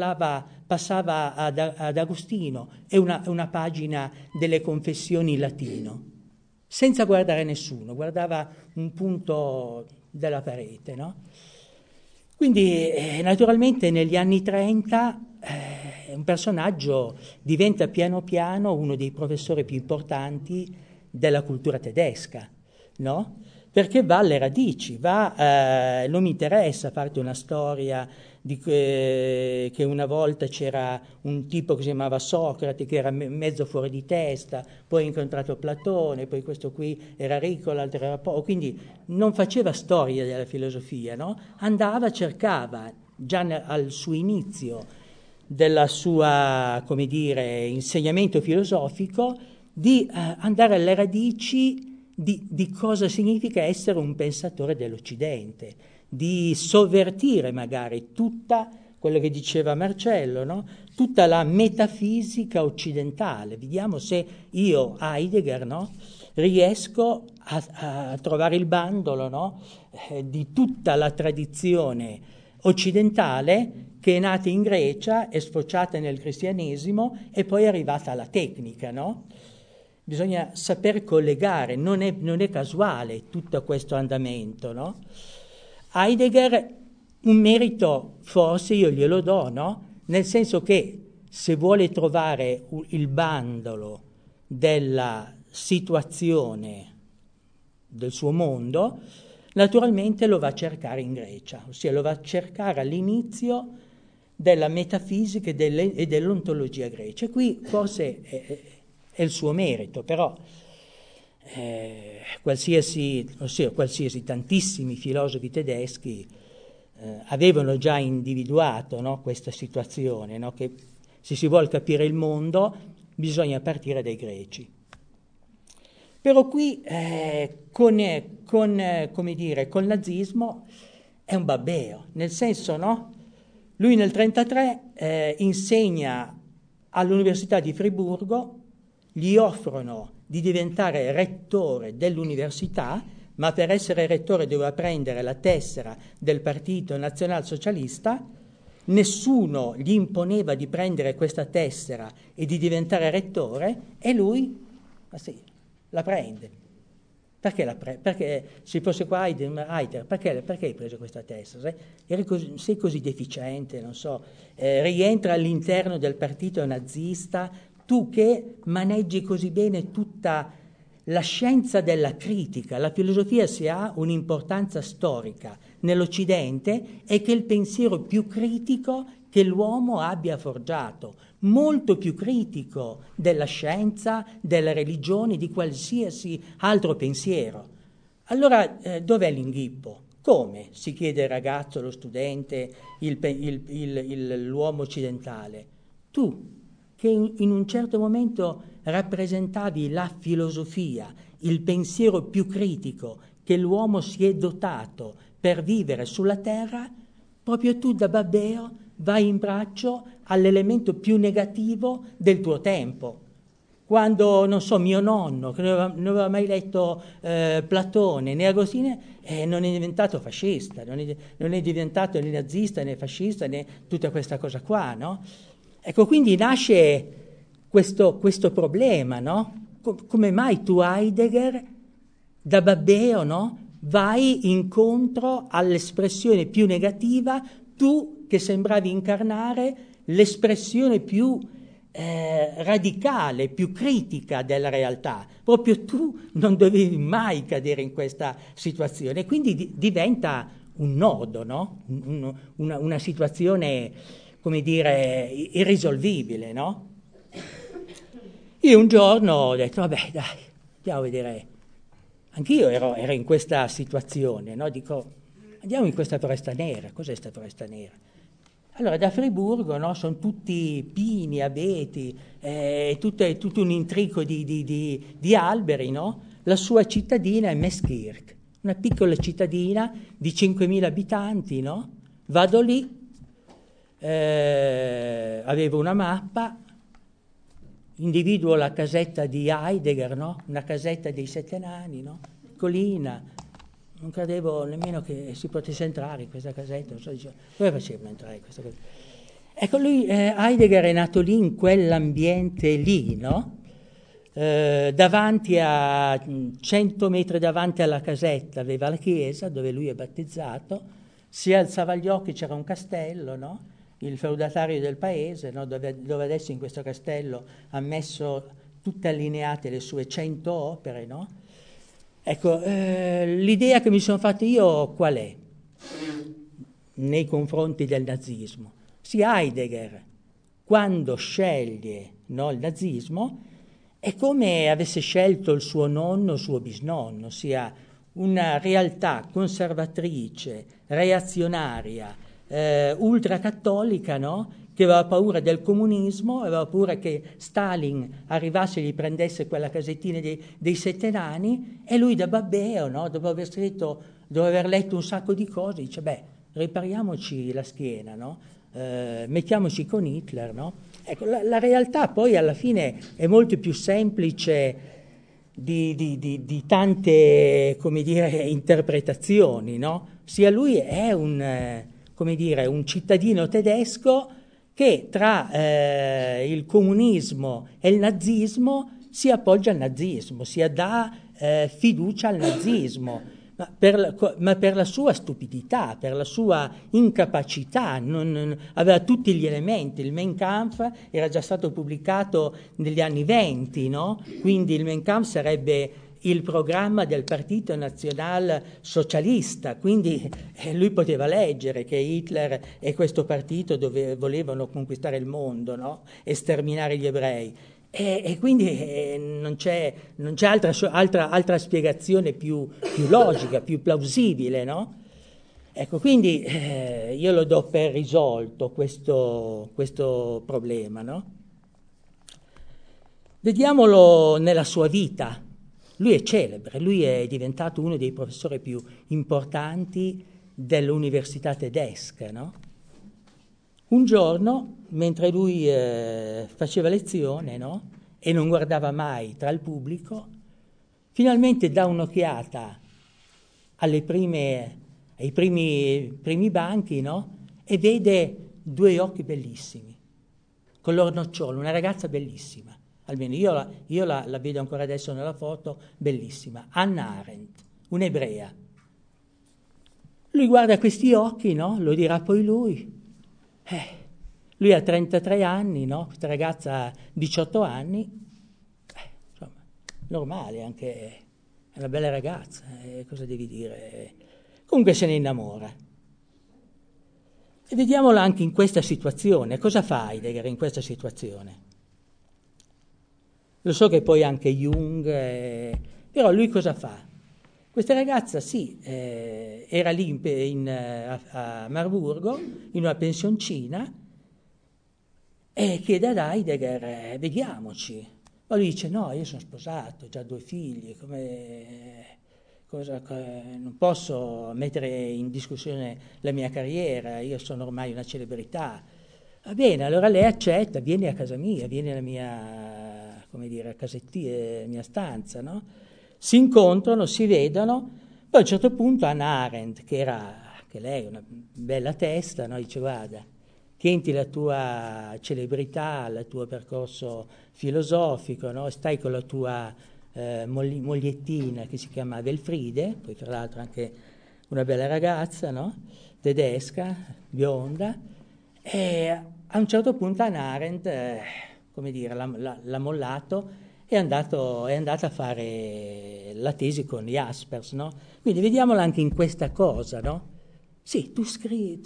passava ad Agostino e una pagina delle Confessioni in latino, senza guardare nessuno, guardava un punto della parete, no? Quindi naturalmente negli anni 30 un personaggio diventa piano piano uno dei professori più importanti della cultura tedesca, no? Perché va alle radici, non mi interessa farti una storia di che una volta c'era un tipo che si chiamava Socrate, che era mezzo fuori di testa, poi ha incontrato Platone, poi questo qui era ricco, l'altro era povero, quindi non faceva storia della filosofia, no? Andava, cercava, già al suo inizio della sua, come dire, insegnamento filosofico, di andare alle radici di cosa significa essere un pensatore dell'Occidente, di sovvertire magari tutta quello che diceva Marcello, no? Tutta la metafisica occidentale. Vediamo se io, Heidegger, no? Riesco a trovare il bandolo, no? Di tutta la tradizione occidentale che è nata in Grecia, è sfociata nel cristianesimo e poi è arrivata alla tecnica, no? Bisogna saper collegare, non è casuale tutto questo andamento, no? Heidegger un merito forse io glielo do, no? Nel senso che se vuole trovare il bandolo della situazione del suo mondo, naturalmente lo va a cercare in Grecia, ossia lo va a cercare all'inizio della metafisica e dell'ontologia grecia. E qui forse è il suo merito, però qualsiasi tantissimi filosofi tedeschi avevano già individuato, no, questa situazione, no, che se si vuole capire il mondo bisogna partire dai greci. Però qui con il nazismo è un babbeo, nel senso, no? Lui nel 1933 insegna all'Università di Friburgo, gli offrono di diventare rettore dell'università, ma per essere rettore doveva prendere la tessera del Partito Nazionalsocialista, nessuno gli imponeva di prendere questa tessera e di diventare rettore, e lui, la prende. Perché se fosse qua Heidegger, perché hai preso questa tessera? Sei così deficiente, non so, rientra all'interno del partito nazista, tu che maneggi così bene tutta la scienza della critica. La filosofia, se ha un'importanza storica nell'Occidente, è che il pensiero più critico che l'uomo abbia forgiato, molto più critico della scienza, della religione, di qualsiasi altro pensiero. Allora dov'è l'inghippo? Come? Si chiede il ragazzo, lo studente, l'uomo occidentale. Tu, che in un certo momento rappresentavi la filosofia, il pensiero più critico che l'uomo si è dotato per vivere sulla terra, proprio tu da babbeo vai in braccio all'elemento più negativo del tuo tempo. Quando, non so, mio nonno, che non aveva mai letto Platone né Agostino, non è diventato fascista, non è diventato né nazista né fascista né tutta questa cosa qua, no? Ecco, quindi nasce questo problema, no? Come mai tu, Heidegger, da babbeo, no? Vai incontro all'espressione più negativa, tu che sembravi incarnare l'espressione più radicale, più critica della realtà. Proprio tu non dovevi mai cadere in questa situazione, quindi diventa un nodo, no? Una situazione, come dire, irrisolvibile, no? Io un giorno ho detto, vabbè, dai, andiamo a vedere. Anch'io ero in questa situazione, no? Dico, andiamo in questa foresta nera. Cos'è questa foresta nera? Allora, da Friburgo, no, sono tutti pini, abeti, tutto un intrico di alberi, no? La sua cittadina è Meeskirch, una piccola cittadina di 5.000 abitanti, no? Vado lì, avevo una mappa, individuo la casetta di Heidegger, no? Una casetta dei 7 nani, no? Piccolina, non credevo nemmeno che si potesse entrare in questa casetta, non so, dicevo, come facevano a entrare in questa casetta? Ecco, lui, Heidegger è nato lì, in quell'ambiente lì, no? Davanti a 100 metri davanti alla casetta aveva la chiesa dove lui è battezzato, si alzava gli occhi, c'era un castello, no? Il feudatario del paese, no? dove adesso in questo castello ha messo tutte allineate le sue 100 opere, no? Ecco, l'idea che mi sono fatta io qual è? Nei confronti del nazismo. Sì, Heidegger, quando sceglie, no, il nazismo, è come avesse scelto il suo nonno, il suo bisnonno, ossia una realtà conservatrice, reazionaria, ultracattolica, no? Che aveva paura del comunismo, aveva paura che Stalin arrivasse e gli prendesse quella casettina dei 7 nani, e lui da babbeo, no? Dopo aver letto un sacco di cose, dice, beh, ripariamoci la schiena, no? Mettiamoci con Hitler, no? Ecco, la realtà poi alla fine è molto più semplice di tante, come dire, interpretazioni, no? Sia lui è come dire, un cittadino tedesco che tra il comunismo e il nazismo si appoggia al nazismo, si dà fiducia al nazismo, ma per la sua stupidità, per la sua incapacità, aveva tutti gli elementi. Il Mein Kampf era già stato pubblicato negli anni 20, no? Quindi il Mein Kampf sarebbe il programma del Partito Nazional Socialista, quindi lui poteva leggere che Hitler e questo partito volevano conquistare il mondo, no? E sterminare gli ebrei. E quindi non c'è altra spiegazione più logica, più plausibile, no? Ecco, quindi io lo do per risolto questo problema, no? Vediamolo nella sua vita. Lui è celebre, lui è diventato uno dei professori più importanti dell'università tedesca, no? Un giorno, mentre lui faceva lezione, no? E non guardava mai tra il pubblico, finalmente dà un'occhiata ai primi banchi, no? E vede 2 occhi bellissimi, color nocciolo, una ragazza bellissima. Almeno io la vedo ancora adesso nella foto, bellissima, Hannah Arendt, un'ebrea. Lui guarda questi occhi, no? Lo dirà poi lui. Lui ha 33 anni, no? Questa ragazza ha 18 anni. Insomma, normale, anche è una bella ragazza, cosa devi dire? Comunque se ne innamora. E vediamola anche in questa situazione. Cosa fa Heidegger in questa situazione? Lo so che poi anche Jung, però lui cosa fa? Questa ragazza sì, era lì a Marburgo, in una pensioncina, e chiede ad Heidegger, vediamoci. Ma lui dice, no, io sono sposato, ho già 2 figli, non posso mettere in discussione la mia carriera, io sono ormai una celebrità. Va bene, allora lei accetta, vieni a casa mia, vieni alla mia, come dire, casettina, mia stanza, no? Si incontrano, si vedono, poi a un certo punto Hannah Arendt, che lei una bella testa, no? Dice, guarda, tienti la tua celebrità, il tuo percorso filosofico, no? Stai con la tua mogliettina che si chiama Elfriede, poi tra l'altro anche una bella ragazza, no? Tedesca, bionda, e a un certo punto Hannah Arendt, come dire, l'ha mollato e è andata a fare la tesi con Jaspers, no? Quindi vediamola anche in questa cosa, no? Sì, tu scrivi,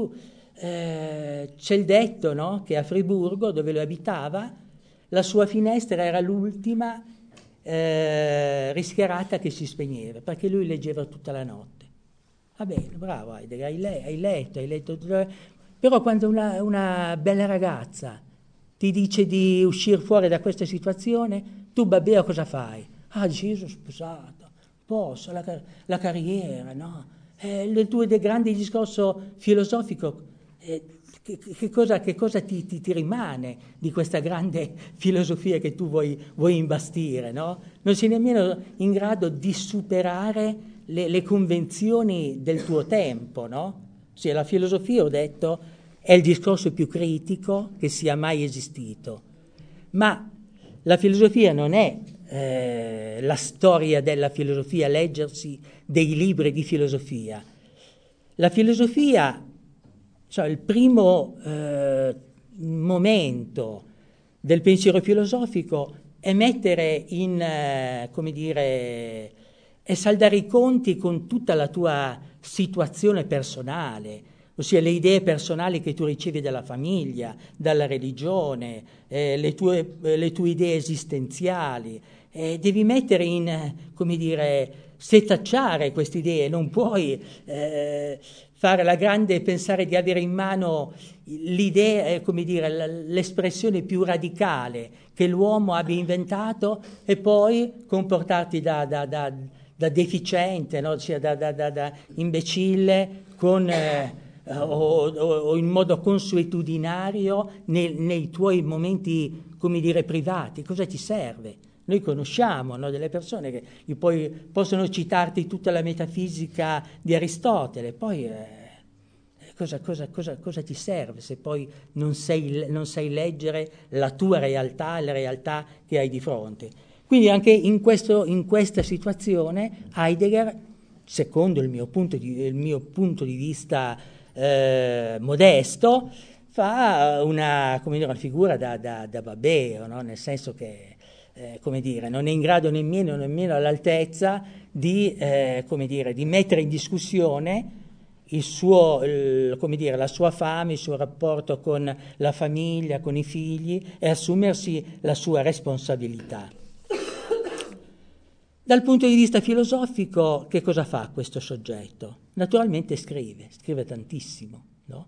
c'è il detto, no? Che a Friburgo, dove lui abitava, la sua finestra era l'ultima rischiarata che si spegneva, perché lui leggeva tutta la notte. Va bene, bravo Heidegger, hai letto. Però quando una bella ragazza ti dice di uscire fuori da questa situazione, tu babbeo cosa fai? Ah, dici, io sono sposato, posso, la carriera, no? Il tuo grande discorso filosofico, che cosa ti rimane di questa grande filosofia che tu vuoi imbastire, no? Non sei nemmeno in grado di superare le convenzioni del tuo tempo, no? Sì, la filosofia, ho detto, è il discorso più critico che sia mai esistito, ma la filosofia non è la storia della filosofia, leggersi dei libri di filosofia. La filosofia, cioè il primo momento del pensiero filosofico è mettere come dire, è saldare i conti con tutta la tua situazione personale, ossia le idee personali che tu ricevi dalla famiglia, dalla religione, le tue idee esistenziali. Devi mettere come dire, setacciare queste idee, non puoi fare la grande, pensare di avere in mano l'idea, come dire, l'espressione più radicale che l'uomo abbia inventato e poi comportarti da deficiente, no? Cioè da imbecille o in modo consuetudinario nei tuoi momenti, come dire, privati. Cosa ti serve? Noi conosciamo, no, delle persone che poi possono citarti tutta la metafisica di Aristotele, poi cosa ti serve se poi non sai leggere la tua realtà, la realtà che hai di fronte? Quindi anche in questa situazione Heidegger, secondo il mio punto di vista modesto, fa una figura da babbeo, no? Nel senso che come dire, non è in grado nemmeno all'altezza di mettere in discussione la sua fame, il suo rapporto con la famiglia, con i figli e assumersi la sua responsabilità. Dal punto di vista filosofico, che cosa fa questo soggetto? Naturalmente scrive tantissimo, no?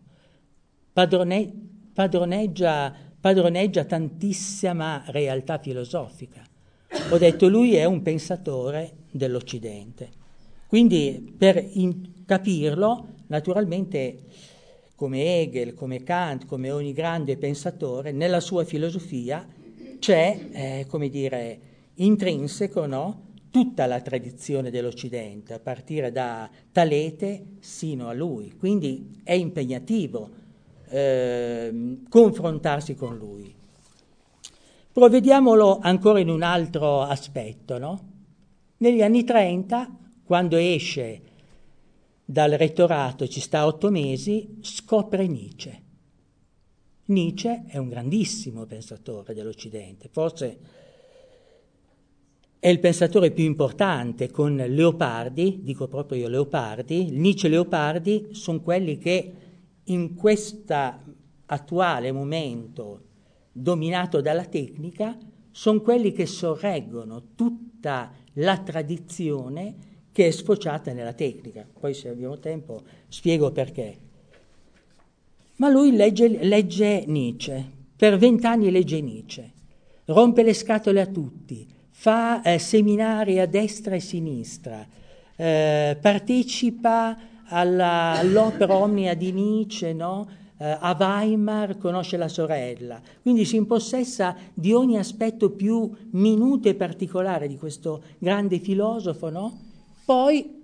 Padroneggia tantissima realtà filosofica. Ho detto, lui è un pensatore dell'Occidente. Quindi per capirlo, naturalmente, come Hegel, come Kant, come ogni grande pensatore, nella sua filosofia c'è, intrinseco, no? Tutta la tradizione dell'Occidente, a partire da Talete sino a lui. Quindi è impegnativo confrontarsi con lui. Provvediamolo ancora in un altro aspetto, no? Negli anni 30, quando esce dal rettorato, ci sta 8 mesi, scopre Nietzsche. Nietzsche è un grandissimo pensatore dell'Occidente, forse è il pensatore più importante, con Leopardi, dico proprio io Leopardi, Nietzsche e Leopardi sono quelli che in questo attuale momento dominato dalla tecnica, sono quelli che sorreggono tutta la tradizione che è sfociata nella tecnica. Poi, se abbiamo tempo, spiego perché. Ma lui legge Nietzsche, per 20 anni legge Nietzsche, rompe le scatole a tutti, fa seminari a destra e sinistra, partecipa all'opera omnia di Nietzsche, no? A Weimar conosce la sorella, quindi si impossessa di ogni aspetto più minuto e particolare di questo grande filosofo, no? Poi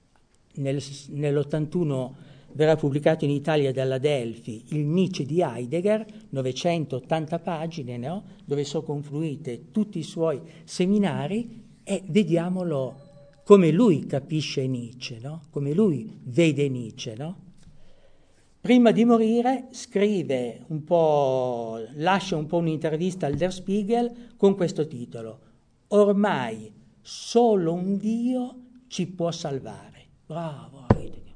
nell'81 verrà pubblicato in Italia dalla Delphi il Nietzsche di Heidegger, 980 pagine, no? Dove sono confluite tutti i suoi seminari, E vediamolo come lui capisce Nietzsche, no? Come lui vede Nietzsche, no? Prima di morire scrive un po', lascia un po' un'intervista al Der Spiegel con questo titolo: ormai solo un Dio ci può salvare. Bravo Heidegger.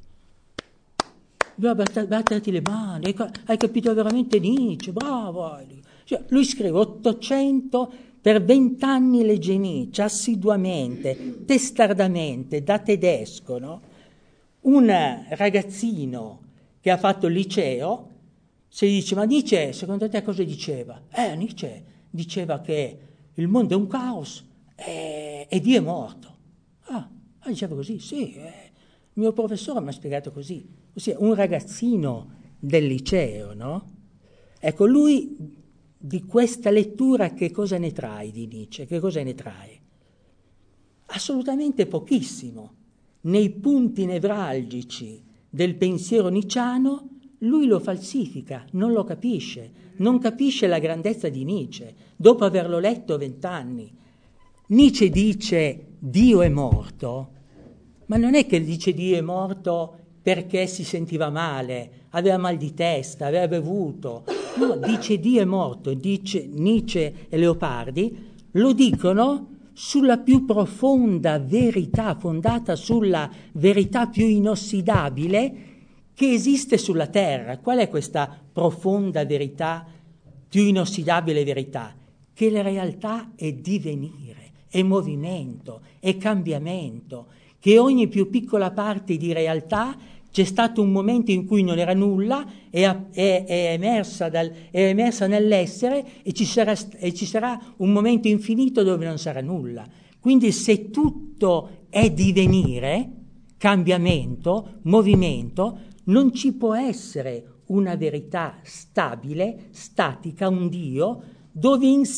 Batterti le mani, hai capito veramente Nietzsche, bravo Heidegger. Cioè, lui scrive 800, per 20 anni legge Nietzsche assiduamente, testardamente, da tedesco, no? Un ragazzino che ha fatto il liceo, se gli dice: ma Nietzsche, secondo te cosa diceva? Nietzsche diceva che il mondo è un caos e Dio è morto. Diceva così, sì, il mio professore mi ha spiegato così. Ossia, un ragazzino del liceo, no? Ecco, lui di questa lettura che cosa ne trae di Nietzsche? Che cosa ne trae? Assolutamente pochissimo. Nei punti nevralgici del pensiero nicciano lui lo falsifica, non lo capisce, non capisce la grandezza di Nietzsche, dopo averlo letto 20 anni. Nietzsche dice Dio è morto, ma non è che dice Dio è morto perché si sentiva male, aveva mal di testa, aveva bevuto. No, dice Dio è morto, dice Nietzsche e Leopardi, lo dicono sulla più profonda verità, fondata sulla verità più inossidabile che esiste sulla terra. Qual è questa profonda verità, più inossidabile verità? Che la realtà è divenire, è movimento, è cambiamento, che ogni più piccola parte di realtà c'è stato un momento in cui non era nulla, è emersa nell'essere e ci sarà un momento infinito dove non sarà nulla. Quindi se tutto è divenire, cambiamento, movimento, non ci può essere una verità stabile, statica, un Dio, dove in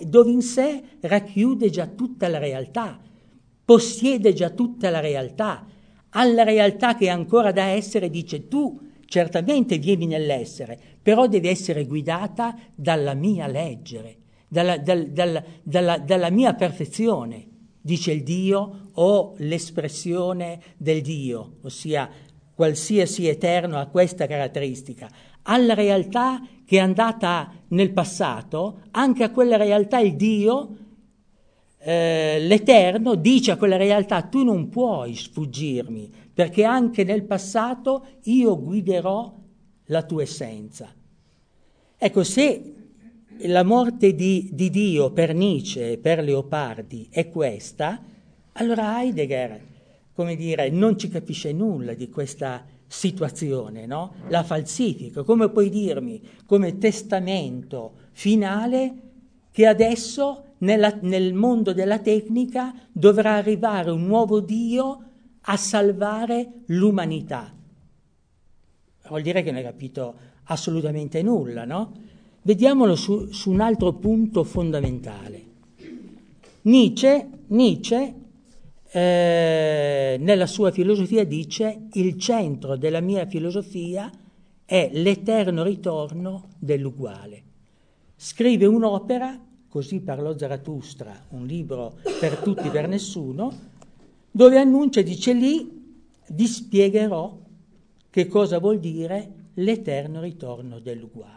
sé racchiude già tutta la realtà, possiede già tutta la realtà. Alla realtà che è ancora da essere dice: tu certamente vieni nell'essere, però devi essere guidata dalla mia leggere, dalla mia perfezione, dice il Dio o l'espressione del Dio, ossia qualsiasi eterno ha questa caratteristica. Alla realtà che è andata nel passato, anche a quella realtà il Dio, l'Eterno, dice a quella realtà: tu non puoi sfuggirmi, perché anche nel passato io guiderò la tua essenza. Ecco, se la morte di Dio per Nietzsche e per Leopardi è questa, allora Heidegger, come dire, non ci capisce nulla di questa situazione, no? La falsifica. Come puoi dirmi come testamento finale che adesso nel mondo della tecnica dovrà arrivare un nuovo Dio a salvare l'umanità? Vuol dire che non hai capito assolutamente nulla, no? Vediamolo su un altro punto fondamentale. Nietzsche nella sua filosofia dice: il centro della mia filosofia è l'eterno ritorno dell'uguale. Scrive un'opera, Così parlò Zarathustra, un libro per tutti per nessuno, dove annuncia, dice: lì vi spiegherò che cosa vuol dire l'eterno ritorno dell'uguale.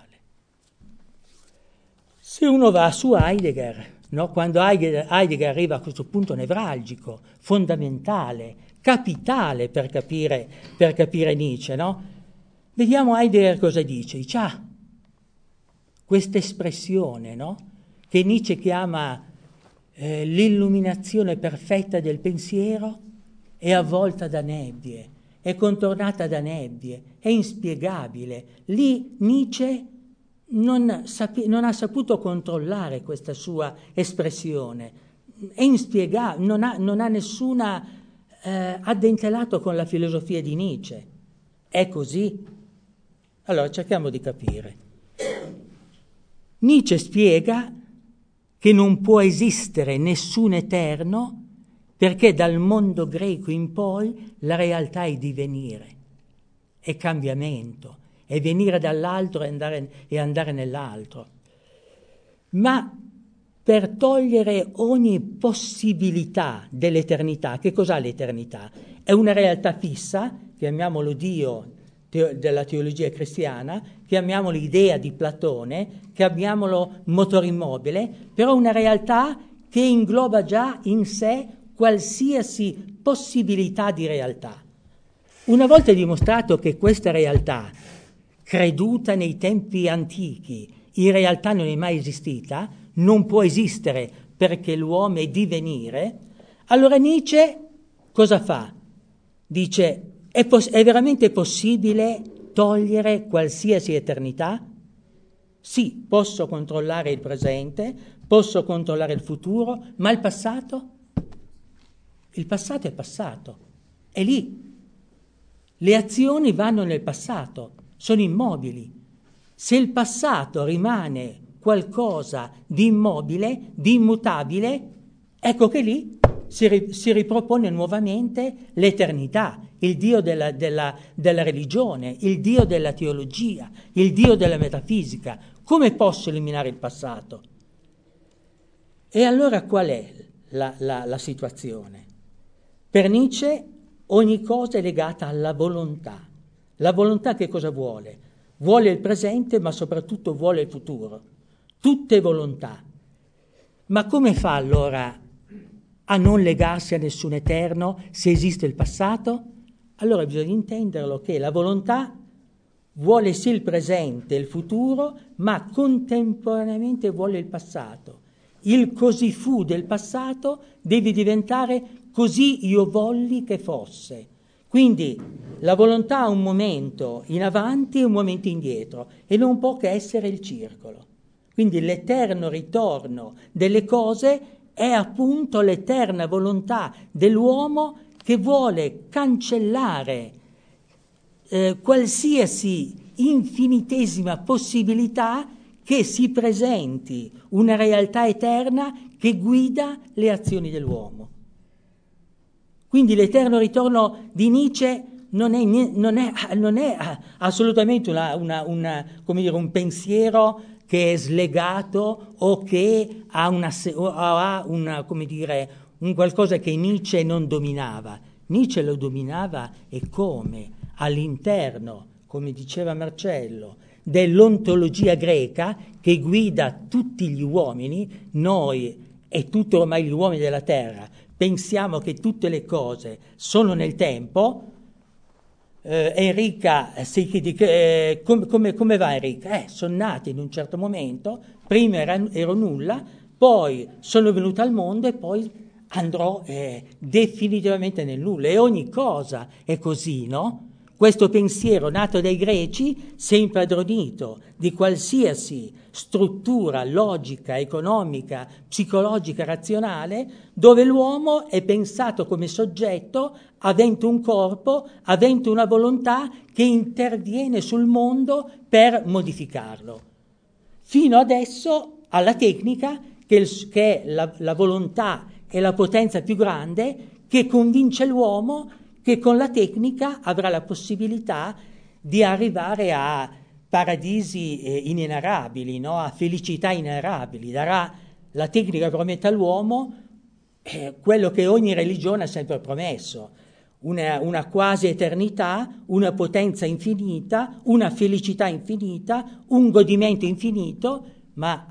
Se uno va su Heidegger, no? Quando Heidegger arriva a questo punto nevralgico, fondamentale, capitale per capire Nietzsche, no? Vediamo Heidegger cosa dice. Dice: questa espressione, no? Che Nietzsche chiama l'illuminazione perfetta del pensiero, è avvolta da nebbie, è contornata da nebbie, è inspiegabile. Lì Nietzsche non ha saputo controllare questa sua espressione, è inspiegabile, non ha nessuna addentelato con la filosofia di Nietzsche. È così? Allora cerchiamo di capire. Nietzsche spiega che non può esistere nessun eterno perché dal mondo greco in poi la realtà è divenire, è cambiamento, è venire dall'altro e andare nell'altro. Ma per togliere ogni possibilità dell'eternità. Che cos'ha l'eternità? È una realtà fissa, chiamiamolo Dio della teologia cristiana, chiamiamolo idea di Platone, chiamiamolo motore immobile, però una realtà che ingloba già in sé qualsiasi possibilità di realtà. Una volta dimostrato che questa realtà, creduta nei tempi antichi, in realtà non è mai esistita, non può esistere perché l'uomo è divenire, allora Nietzsche cosa fa? Dice, è veramente possibile togliere qualsiasi eternità? Sì, posso controllare il presente, posso controllare il futuro, ma il passato? Il passato è passato, è lì. Le azioni vanno nel passato, sono immobili. Se il passato rimane qualcosa di immobile, di immutabile, ecco che lì si ripropone nuovamente l'eternità, il Dio della religione, il Dio della teologia, il Dio della metafisica. Come posso eliminare il passato? E allora qual è la situazione? Per Nietzsche ogni cosa è legata alla volontà. La volontà che cosa vuole? Vuole il presente, ma soprattutto vuole il futuro. Tutte volontà. Ma come fa allora a non legarsi a nessun eterno se esiste il passato? Allora bisogna intenderlo che la volontà vuole sì il presente e il futuro, ma contemporaneamente vuole il passato. Il così fu del passato deve diventare così io volli che fosse. Quindi la volontà ha un momento in avanti e un momento indietro e non può che essere il circolo. Quindi l'eterno ritorno delle cose è appunto l'eterna volontà dell'uomo che vuole cancellare qualsiasi infinitesima possibilità che si presenti una realtà eterna che guida le azioni dell'uomo. Quindi l'eterno ritorno di Nietzsche non è assolutamente un pensiero che è slegato o che ha un qualcosa che Nietzsche non dominava. Nietzsche lo dominava e come? All'interno, come diceva Marcello, dell'ontologia greca che guida tutti gli uomini, noi e tutti ormai gli uomini della terra, pensiamo che tutte le cose sono nel tempo. Enrica, come va Enrica? Sono nati in un certo momento, prima ero nulla, poi sono venuta al mondo e poi andrò definitivamente nel nulla. E ogni cosa è così, no? Questo pensiero nato dai greci si è impadronito di qualsiasi struttura logica, economica, psicologica, razionale, dove l'uomo è pensato come soggetto avente un corpo, avente una volontà che interviene sul mondo per modificarlo. Fino adesso alla tecnica, che è la volontà e la potenza più grande, che convince l'uomo che con la tecnica avrà la possibilità di arrivare a paradisi inenarrabili, no? A felicità inenarrabili. La tecnica promette all'uomo quello che ogni religione ha sempre promesso, una quasi eternità, una potenza infinita, una felicità infinita, un godimento infinito, ma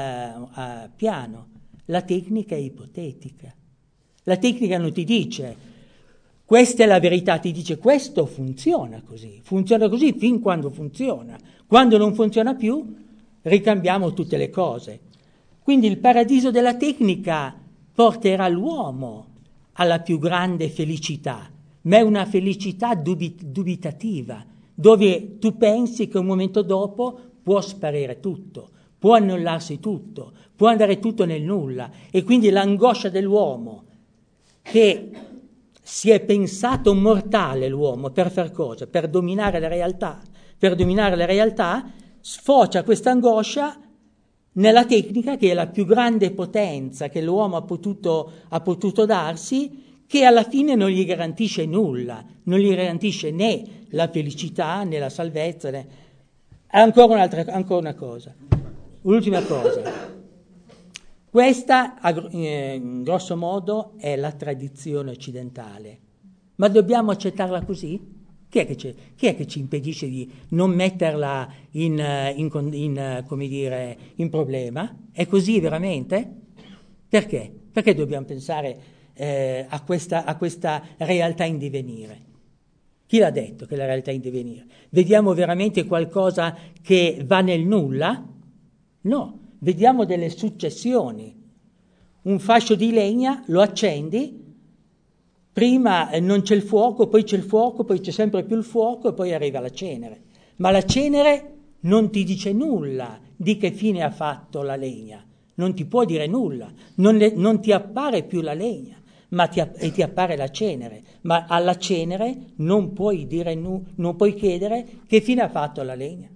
a piano. La tecnica è ipotetica. La tecnica non ti dice questa è la verità, ti dice questo funziona così fin quando funziona. Quando non funziona più, ricambiamo tutte le cose. Quindi il paradiso della tecnica porterà l'uomo alla più grande felicità, ma è una felicità dubitativa, dove tu pensi che un momento dopo può sparire tutto, può annullarsi tutto, può andare tutto nel nulla. E quindi l'angoscia dell'uomo che si è pensato mortale l'uomo per far cosa? Per dominare la realtà. Per dominare la realtà sfocia questa angoscia nella tecnica, che è la più grande potenza che l'uomo ha potuto darsi, che alla fine non gli garantisce nulla, non gli garantisce né la felicità né la salvezza. Ancora una cosa, l'ultima cosa. Questa, in grosso modo, è la tradizione occidentale. Ma dobbiamo accettarla così? Chi è che ci impedisce di non metterla in problema? È così veramente? Perché? Perché dobbiamo pensare a questa realtà in divenire? Chi l'ha detto che la realtà è in divenire? Vediamo veramente qualcosa che va nel nulla? No, vediamo delle successioni. Un fascio di legna, lo accendi, prima non c'è il fuoco, poi c'è sempre più il fuoco e poi arriva la cenere. Ma la cenere non ti dice nulla di che fine ha fatto la legna, non ti può dire nulla, non ti appare più la legna, ma ti appare la cenere. Ma alla cenere non puoi chiedere che fine ha fatto la legna.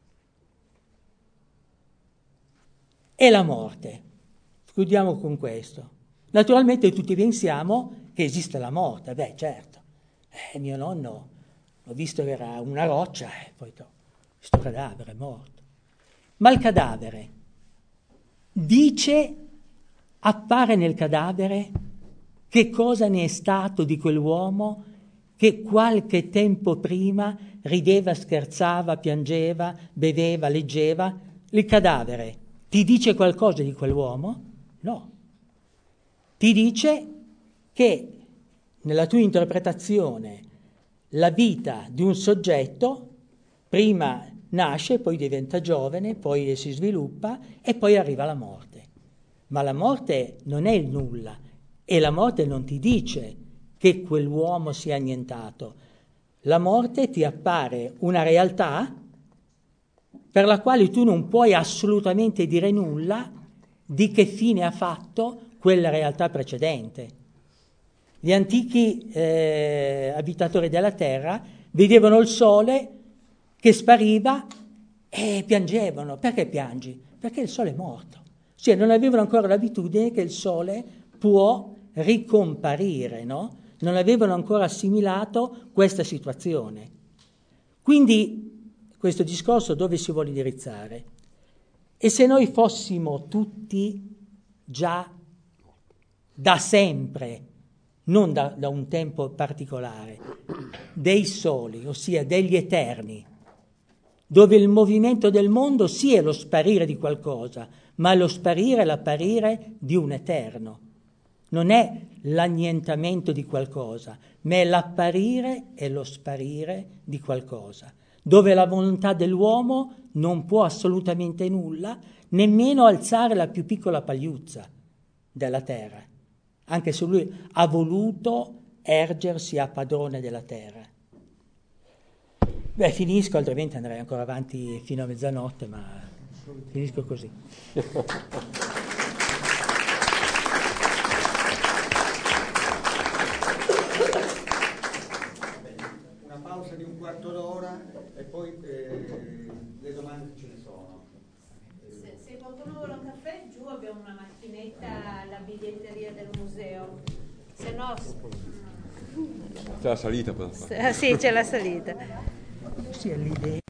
E la morte. Chiudiamo con questo. Naturalmente tutti pensiamo che esiste la morte. Beh, certo. Mio nonno, l'ho visto che era una roccia, poi questo cadavere è morto. Ma il cadavere appare nel cadavere che cosa ne è stato di quell'uomo che qualche tempo prima rideva, scherzava, piangeva, beveva, leggeva. Il cadavere ti dice qualcosa di quell'uomo? No. Ti dice che nella tua interpretazione la vita di un soggetto prima nasce, poi diventa giovane, poi si sviluppa e poi arriva la morte. Ma la morte non è il nulla e la morte non ti dice che quell'uomo sia annientato. La morte ti appare una realtà per la quale tu non puoi assolutamente dire nulla di che fine ha fatto quella realtà precedente. Gli antichi abitatori della terra vedevano il sole che spariva e piangevano. Perché piangi? Perché il sole è morto. Cioè non avevano ancora l'abitudine che il sole può ricomparire, no? Non avevano ancora assimilato questa situazione. Quindi questo discorso dove si vuole indirizzare? E se noi fossimo tutti già da sempre, non da un tempo particolare, dei soli, ossia degli eterni, dove il movimento del mondo sì è lo sparire di qualcosa, ma lo sparire è l'apparire di un eterno. Non è l'annientamento di qualcosa, ma è l'apparire e lo sparire di qualcosa, dove la volontà dell'uomo non può assolutamente nulla, nemmeno alzare la più piccola pagliuzza della terra, anche se lui ha voluto ergersi a padrone della terra. Beh, finisco, altrimenti andrei ancora avanti fino a mezzanotte, ma finisco così. Una pausa di un quarto d'ora e poi le domande ce ne sono. Se qualcuno vuole un caffè, giù abbiamo una macchinetta alla biglietteria del museo. Se no... C'è la salita, sì, c'è la salita. Sì, è l'idea.